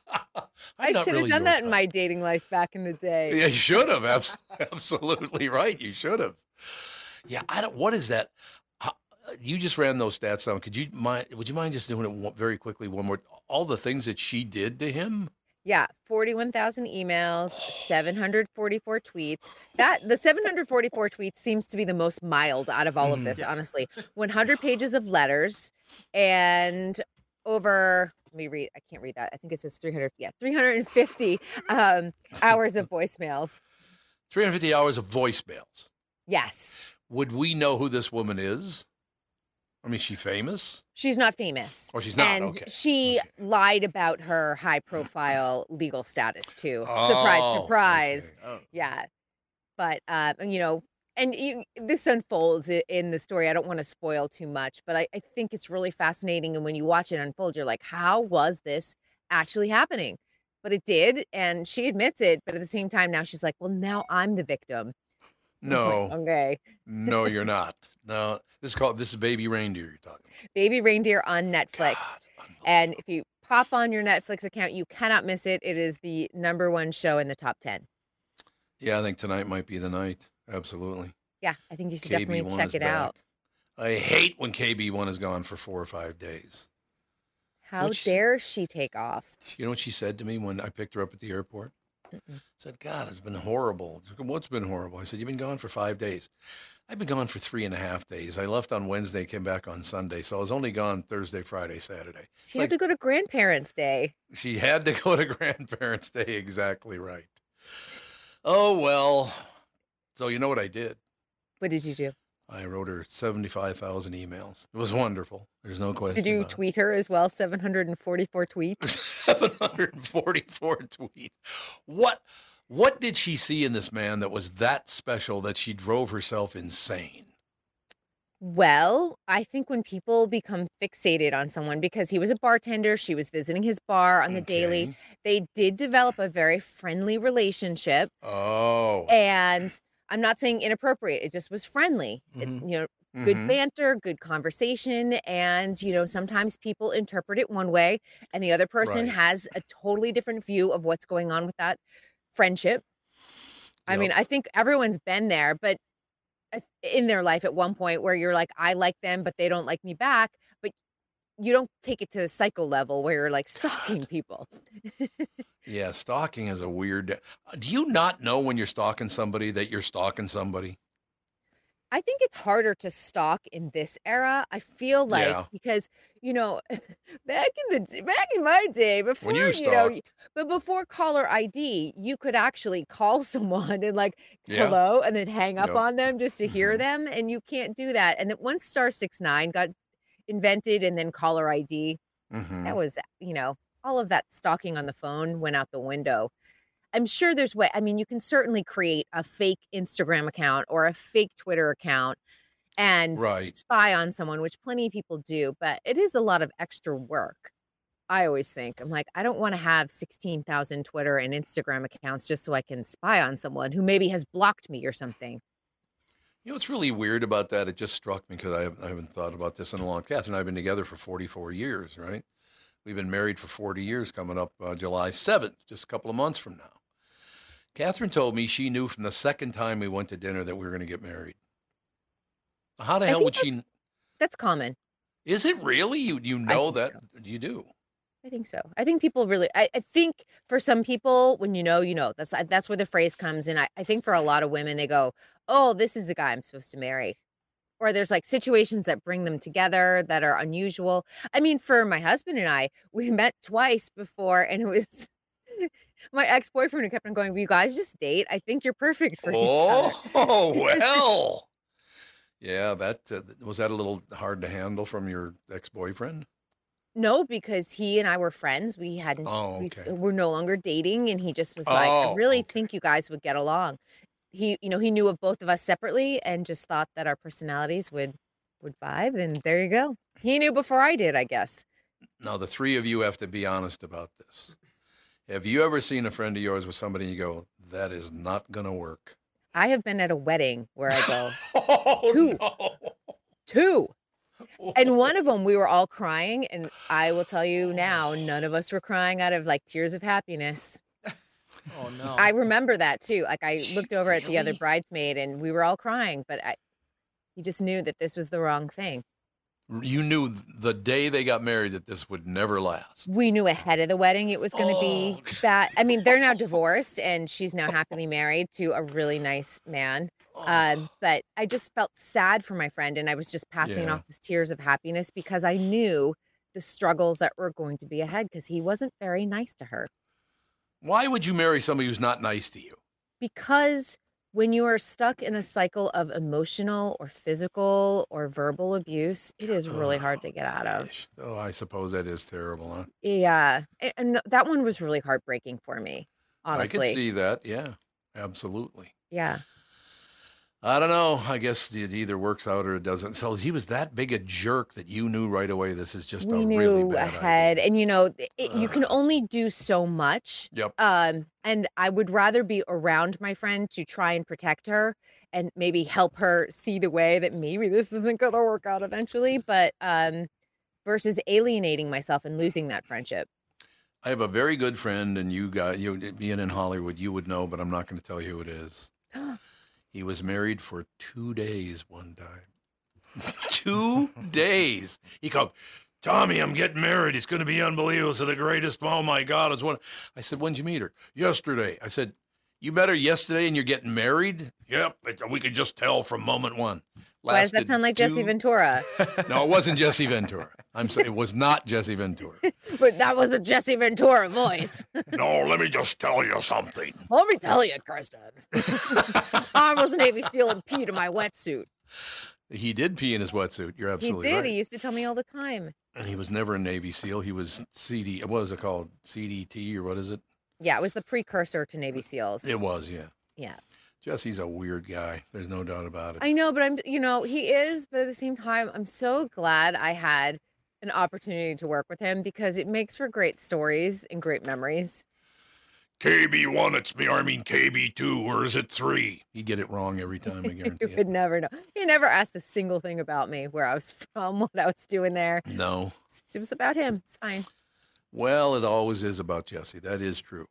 I should have done that in my dating life back in the day. Yeah, you should have. Absolutely right. You should have. Yeah, what is that? You just ran those stats down. Would you mind just doing it very quickly one more? All the things that she did to him? Yeah, 41,000 emails, 744 tweets. The 744 tweets seems to be the most mild out of all of this, honestly. 100 pages of letters and over, let me read, I can't read that. I think it says 350 hours of voicemails. 350 hours of voicemails. Yes. Would we know who this woman is? I mean, is she famous? She's not famous. Oh, she's not? And okay. She lied about her high-profile legal status, too. Surprise, surprise. Okay. Oh. Yeah. But, this unfolds in the story. I don't want to spoil too much, but I think it's really fascinating. And when you watch it unfold, you're like, how was this actually happening? But it did, and she admits it. But at the same time, now she's like, well, now I'm the victim. No. Okay. No, you're not. No, this is Baby Reindeer you're talking about. Baby Reindeer on Netflix. And if you pop on your Netflix account, you cannot miss it. It is the #1 show in the top 10. Yeah, I think tonight might be the night. Absolutely. Yeah, I think you should definitely check it out. I hate when KB1 is gone for 4 or 5 days. How dare she take off? You know what she said to me when I picked her up at the airport? Said, God, it's been horrible. What's been horrible? I said, you've been gone for 5 days. I've been gone for 3.5 days. I left on Wednesday, came back on Sunday. So I was only gone Thursday, Friday, Saturday. She had to go to Grandparents' Day. She had to go to Grandparents' Day. Exactly right. Oh, well. So you know what I did? What did you do? I wrote her 75,000 emails. It was wonderful. There's no question. Did you tweet her as well? 744 tweets? 744 tweets. What did she see in this man that was that special that she drove herself insane? Well, I think when people become fixated on someone because he was a bartender, she was visiting his bar on the daily, they did develop a very friendly relationship. Oh. And I'm not saying inappropriate, it just was friendly. Good banter, good conversation, and sometimes people interpret it one way and the other person has a totally different view of what's going on with that friendship. I mean, I think everyone's been there, but in their life at one point where you're like, I like them, but they don't like me back. But you don't take it to the psycho level where you're like stalking people. Yeah, stalking is a weird. Do you not know when you're stalking somebody that you're stalking somebody? I think it's harder to stalk in this era. I feel like because back in my day, before but before caller ID, you could actually call someone and like hello, and then hang up on them just to hear them, and you can't do that. And then once star 69 got invented, and then caller ID, that was all of that stalking on the phone went out the window. I'm sure there's way. I mean, you can certainly create a fake Instagram account or a fake Twitter account and spy on someone, which plenty of people do, but it is a lot of extra work. I always think, I'm like, I don't want to have 16,000 Twitter and Instagram accounts just so I can spy on someone who maybe has blocked me or something. You know what's really weird about that? It just struck me because I haven't thought about this in a long time. Catherine and I have been together for 44 years, right? We've been married for 40 years coming up July 7th, just a couple of months from now. Catherine told me she knew from the second time we went to dinner that we were going to get married. How the hell would she? That's common. Is it really? You know that? So. You do? I think so. I think people really, I think for some people, when you know, that's where the phrase comes in. I think for a lot of women, they go, oh, this is the guy I'm supposed to marry. Or there's like situations that bring them together that are unusual. I mean, for my husband and I, we met twice before, and it was my ex-boyfriend who kept on going, will you guys just date? I think you're perfect for each other. Oh, well. Yeah, that was that a little hard to handle from your ex-boyfriend? No, because he and I were friends. We hadn't, we're no longer dating. And he just was like, I really think you guys would get along. He knew of both of us separately and just thought that our personalities would vibe. And there you go. He knew before I did, I guess. Now, the three of you have to be honest about this. Have you ever seen a friend of yours with somebody and you go, that is not going to work? I have been at a wedding where I go, two. And one of them, we were all crying. And I will tell you now, none of us were crying out of like tears of happiness. Oh, no. I remember that too. Like I looked over at the other bridesmaid and we were all crying, but you just knew that this was the wrong thing. You knew the day they got married that this would never last. We knew ahead of the wedding it was going to be bad. I mean, they're now divorced and she's now happily married to a really nice man. But I just felt sad for my friend, and I was just passing off his tears of happiness because I knew the struggles that were going to be ahead because he wasn't very nice to her. Why would you marry somebody who's not nice to you? Because when you are stuck in a cycle of emotional or physical or verbal abuse, it is really hard to get out of. Oh, I suppose that is terrible, huh? Yeah. And that one was really heartbreaking for me, honestly. I could see that. Yeah, absolutely. Yeah. I don't know. I guess it either works out or it doesn't. So he was that big a jerk that you knew right away this is just a really bad ahead. Idea. And you can only do so much. Yep. And I would rather be around my friend to try and protect her and maybe help her see the way that maybe this isn't going to work out eventually, but versus alienating myself and losing that friendship. I have a very good friend, and you being in Hollywood, you would know, but I'm not going to tell you who it is. He was married for 2 days one time. 2 days. He called, Tommy, I'm getting married. It's going to be unbelievable. It's the greatest. Oh, my God. It's one. I said, when'd you meet her? Yesterday. I said, you met her yesterday and you're getting married? Yep. We could just tell from moment one. Why does that sound like Jesse Ventura? No, it wasn't Jesse Ventura. I'm sorry, it was not Jesse Ventura. But that was a Jesse Ventura voice. No, let me just tell you something. Let me tell you, Kristen. I was a Navy SEAL and peed in my wetsuit. He did pee in his wetsuit. You're absolutely right. He did. He used to tell me all the time. And he was never a Navy SEAL. He was what is it called? CDT or what is it? Yeah, it was the precursor to Navy SEALs. It was, yeah. Yeah. Jesse's a weird guy. There's no doubt about it. I know, but he is, but at the same time, I'm so glad I had an opportunity to work with him because it makes for great stories and great memories. KB1, it's me. I mean KB2, or is it 3? You get it wrong every time, I guarantee You would never know. He never asked a single thing about me, where I was from, what I was doing there. No. It was about him. It's fine. Well, it always is about Jesse. That is true.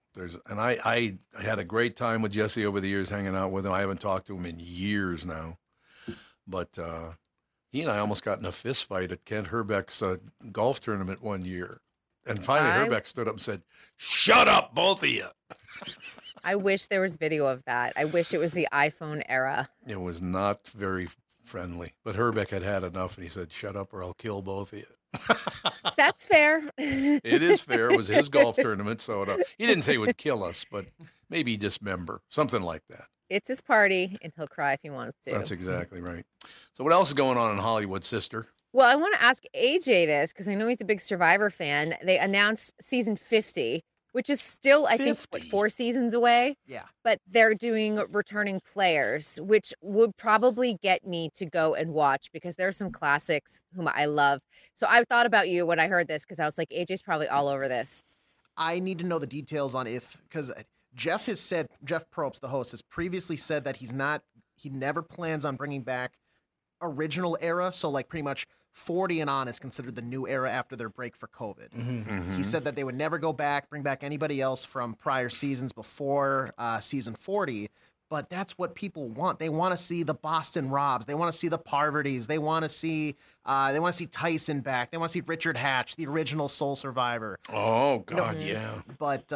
I had a great time with Jesse over the years, hanging out with him. I haven't talked to him in years now, but he and I almost got in a fist fight at Kent Herbeck's golf tournament one year, and finally Herbeck stood up and said, "Shut up, both of you." I wish there was video of that. I wish it was the iPhone era. It was not very friendly, but Herbeck had had enough, and he said, "Shut up, or I'll kill both of you." That's fair. It is fair. It was his golf tournament, so he didn't say he would kill us, but maybe dismember, something like that. It's his party, and he'll cry if he wants to. That's exactly right. So what else is going on in Hollywood, sister? Well, I want to ask AJ this, because I know he's a big Survivor fan. They announced season 50, which is still, I think, 4 seasons away. Yeah. But they're doing returning players, which would probably get me to go and watch because there are some classics whom I love. So I thought about you when I heard this because I was like, AJ's probably all over this. I need to know the details on because Jeff Probst, the host, has previously said that he never plans on bringing back original era. So like pretty much 40 and on is considered the new era after their break for COVID. Mm-hmm. He said that they would never go back, bring back anybody else from prior seasons before season 40. But that's what people want. They want to see the Boston Robs. They want to see the Parverdys. They want to see Tyson back. They want to see Richard Hatch, the original Soul Survivor. Oh God, yeah. But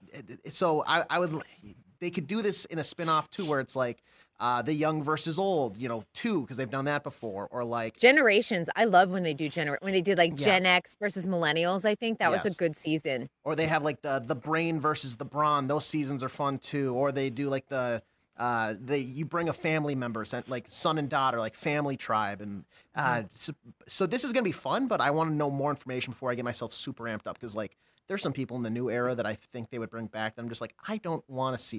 so I would. They could do this in a spinoff too, where it's like the young versus old, 2, because they've done that before, or like Generations. I love when they do when they did like Gen X versus Millennials. I think that was a good season. Or they have like the Brain versus the Brawn. Those seasons are fun too. Or they do like you bring a family member, like son and daughter, like Family Tribe, and so this is gonna be fun. But I want to know more information before I get myself super amped up, because like there's some people in the new era that I think they would bring back that I'm just like, I don't want to see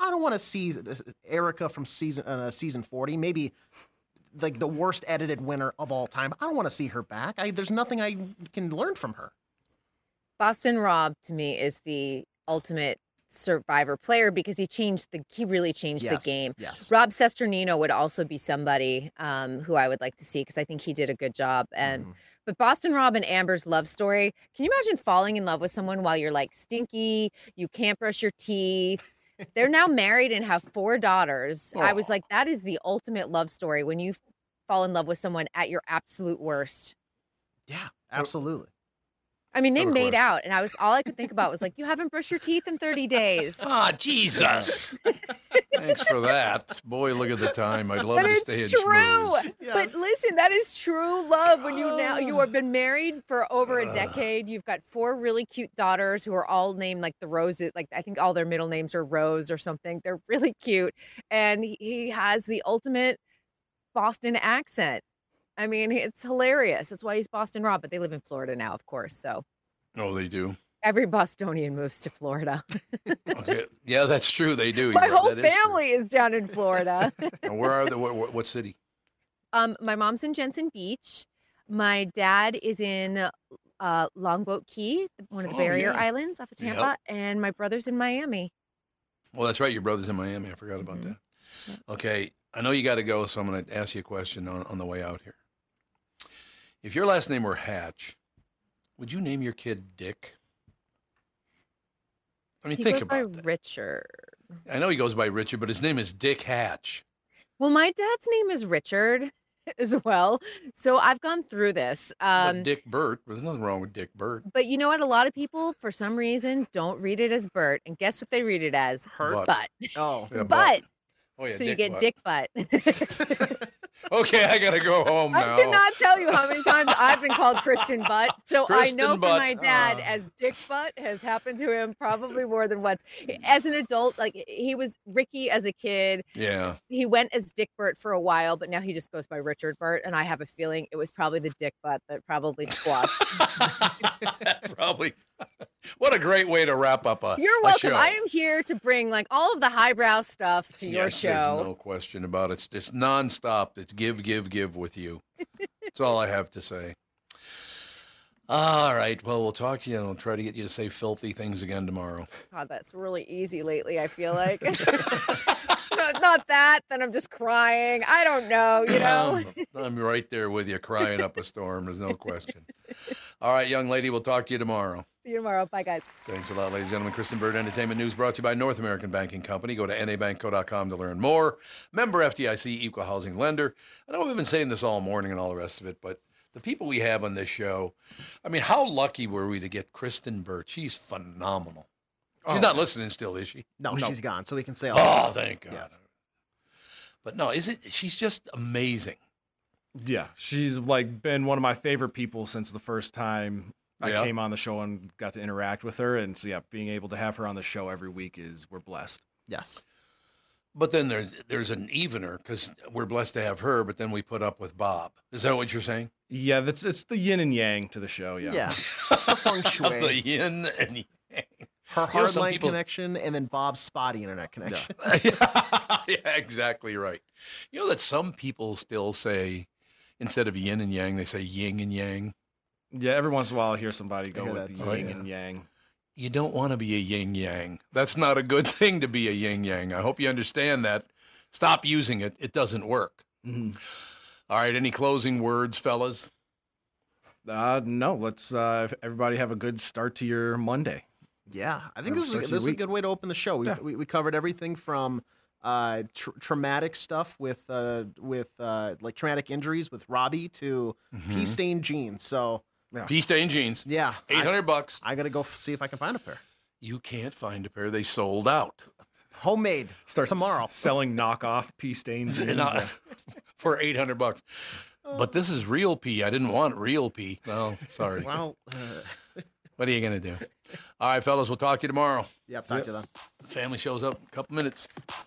Erica from season 40, maybe like the worst edited winner of all time. I don't want to see her back. There's nothing I can learn from her. Boston Rob to me is the ultimate Survivor player because he really changed the game. Yes. Rob Sesternino would also be somebody who I would like to see because I think he did a good job. But Boston Rob and Amber's love story, can you imagine falling in love with someone while you're like stinky, you can't brush your teeth? They're now married and have 4 daughters. I was like, that is the ultimate love story when you fall in love with someone at your absolute worst. Yeah, absolutely. I mean, they made out, and all I could think about was like, you haven't brushed your teeth in 30 days. Ah, Jesus. Thanks for that. Boy, look at the time. I'd love to stay in schmooze. Yes. But listen, that is true love when you have been married for over a decade. You've got 4 really cute daughters who are all named like the Roses. Like I think all their middle names are Rose or something. They're really cute. And he has the ultimate Boston accent. I mean, it's hilarious. That's why he's Boston Rob, but they live in Florida now, of course. So. Oh, they do. Every Bostonian moves to Florida. Okay. Yeah, that's true. They do. My whole family is down in Florida. And where are they? What city? My mom's in Jensen Beach. My dad is in Longboat Key, one of the barrier islands off of Tampa, and my brother's in Miami. Well, that's right. Your brother's in Miami. I forgot about that. Yep. Okay. I know you got to go, so I'm going to ask you a question on the way out here. If your last name were Hatch, would you name your kid Dick? I mean, think about that. He goes by Richard. I know he goes by Richard, but his name is Dick Hatch. Well, my dad's name is Richard as well, so I've gone through this. But Dick Burt, there's nothing wrong with Dick Burt. But you know what? A lot of people, for some reason, don't read it as Burt, and guess what they read it as? Butt. Oh, yeah, butt. Oh, yeah, so you get Dick Butt. Okay, I got to go home now. I cannot tell you how many times I've been called Kristen Butt. So I know for my dad, as Dick Butt has happened to him probably more than once. As an adult, like he was Ricky as a kid. Yeah. He went as Dick Burt for a while, but now he just goes by Richard Burt. And I have a feeling it was probably the Dick Butt that probably squashed. Probably. What What a great way to wrap up a You're welcome. A show. I am here to bring like all of the highbrow stuff to your show. There's no question about it. It's just nonstop. It's give with you. That's all I have to say. All right. Well, we'll talk to you, and I'll try to get you to say filthy things again tomorrow. God, that's really easy lately, I feel like. No, not that. Then I'm just crying. I don't know, you know? I'm right there with you, crying up a storm. There's no question. All right, young lady, we'll talk to you tomorrow. See you tomorrow. Bye, guys. Thanks a lot, ladies and gentlemen. Kristen Bird Entertainment News brought to you by North American Banking Company. Go to nabankco.com to learn more. Member FDIC, equal housing lender. I know we've been saying this all morning and all the rest of it, but the people we have on this show, I mean, how lucky were we to get Kristen Burt? She's phenomenal. She's not listening still, is she? No, she's gone, so we can say all thank God. Yes. But no, she's just amazing. Yeah, she's like been one of my favorite people since the first time I came on the show and got to interact with her. And so, yeah, being able to have her on the show every week we're blessed. Yes. But then there's an evener because we're blessed to have her, but then we put up with Bob. Is that what you're saying? Yeah, it's the yin and yang to the show. Yeah. Yeah. It's the feng shui. The yin and yang. Her hardline connection and then Bob's spotty internet connection. Yeah, exactly right. You know that some people still say, instead of yin and yang, they say yin and yang? Yeah, every once in a while I hear somebody go with the yin and yang. You don't want to be a yin yang. That's not a good thing to be a yin yang. I hope you understand that. Stop using it. It doesn't work. Mm-hmm. All right, any closing words, fellas? No, let's everybody have a good start to your Monday. Yeah, I think this is a good way to open the show. We covered everything from traumatic stuff with like traumatic injuries with Robbie to pea-stained jeans. So pea-stained jeans. Yeah, $800. I gotta go see if I can find a pair. You can't find a pair. They sold out. Homemade. Start tomorrow. Selling knockoff pea-stained jeans for $800. But this is real pea. I didn't want real pea. Well, sorry. Well, what are you gonna do? All right, fellas, we'll talk to you tomorrow. Yep, talk to you then. The family shows up in a couple minutes.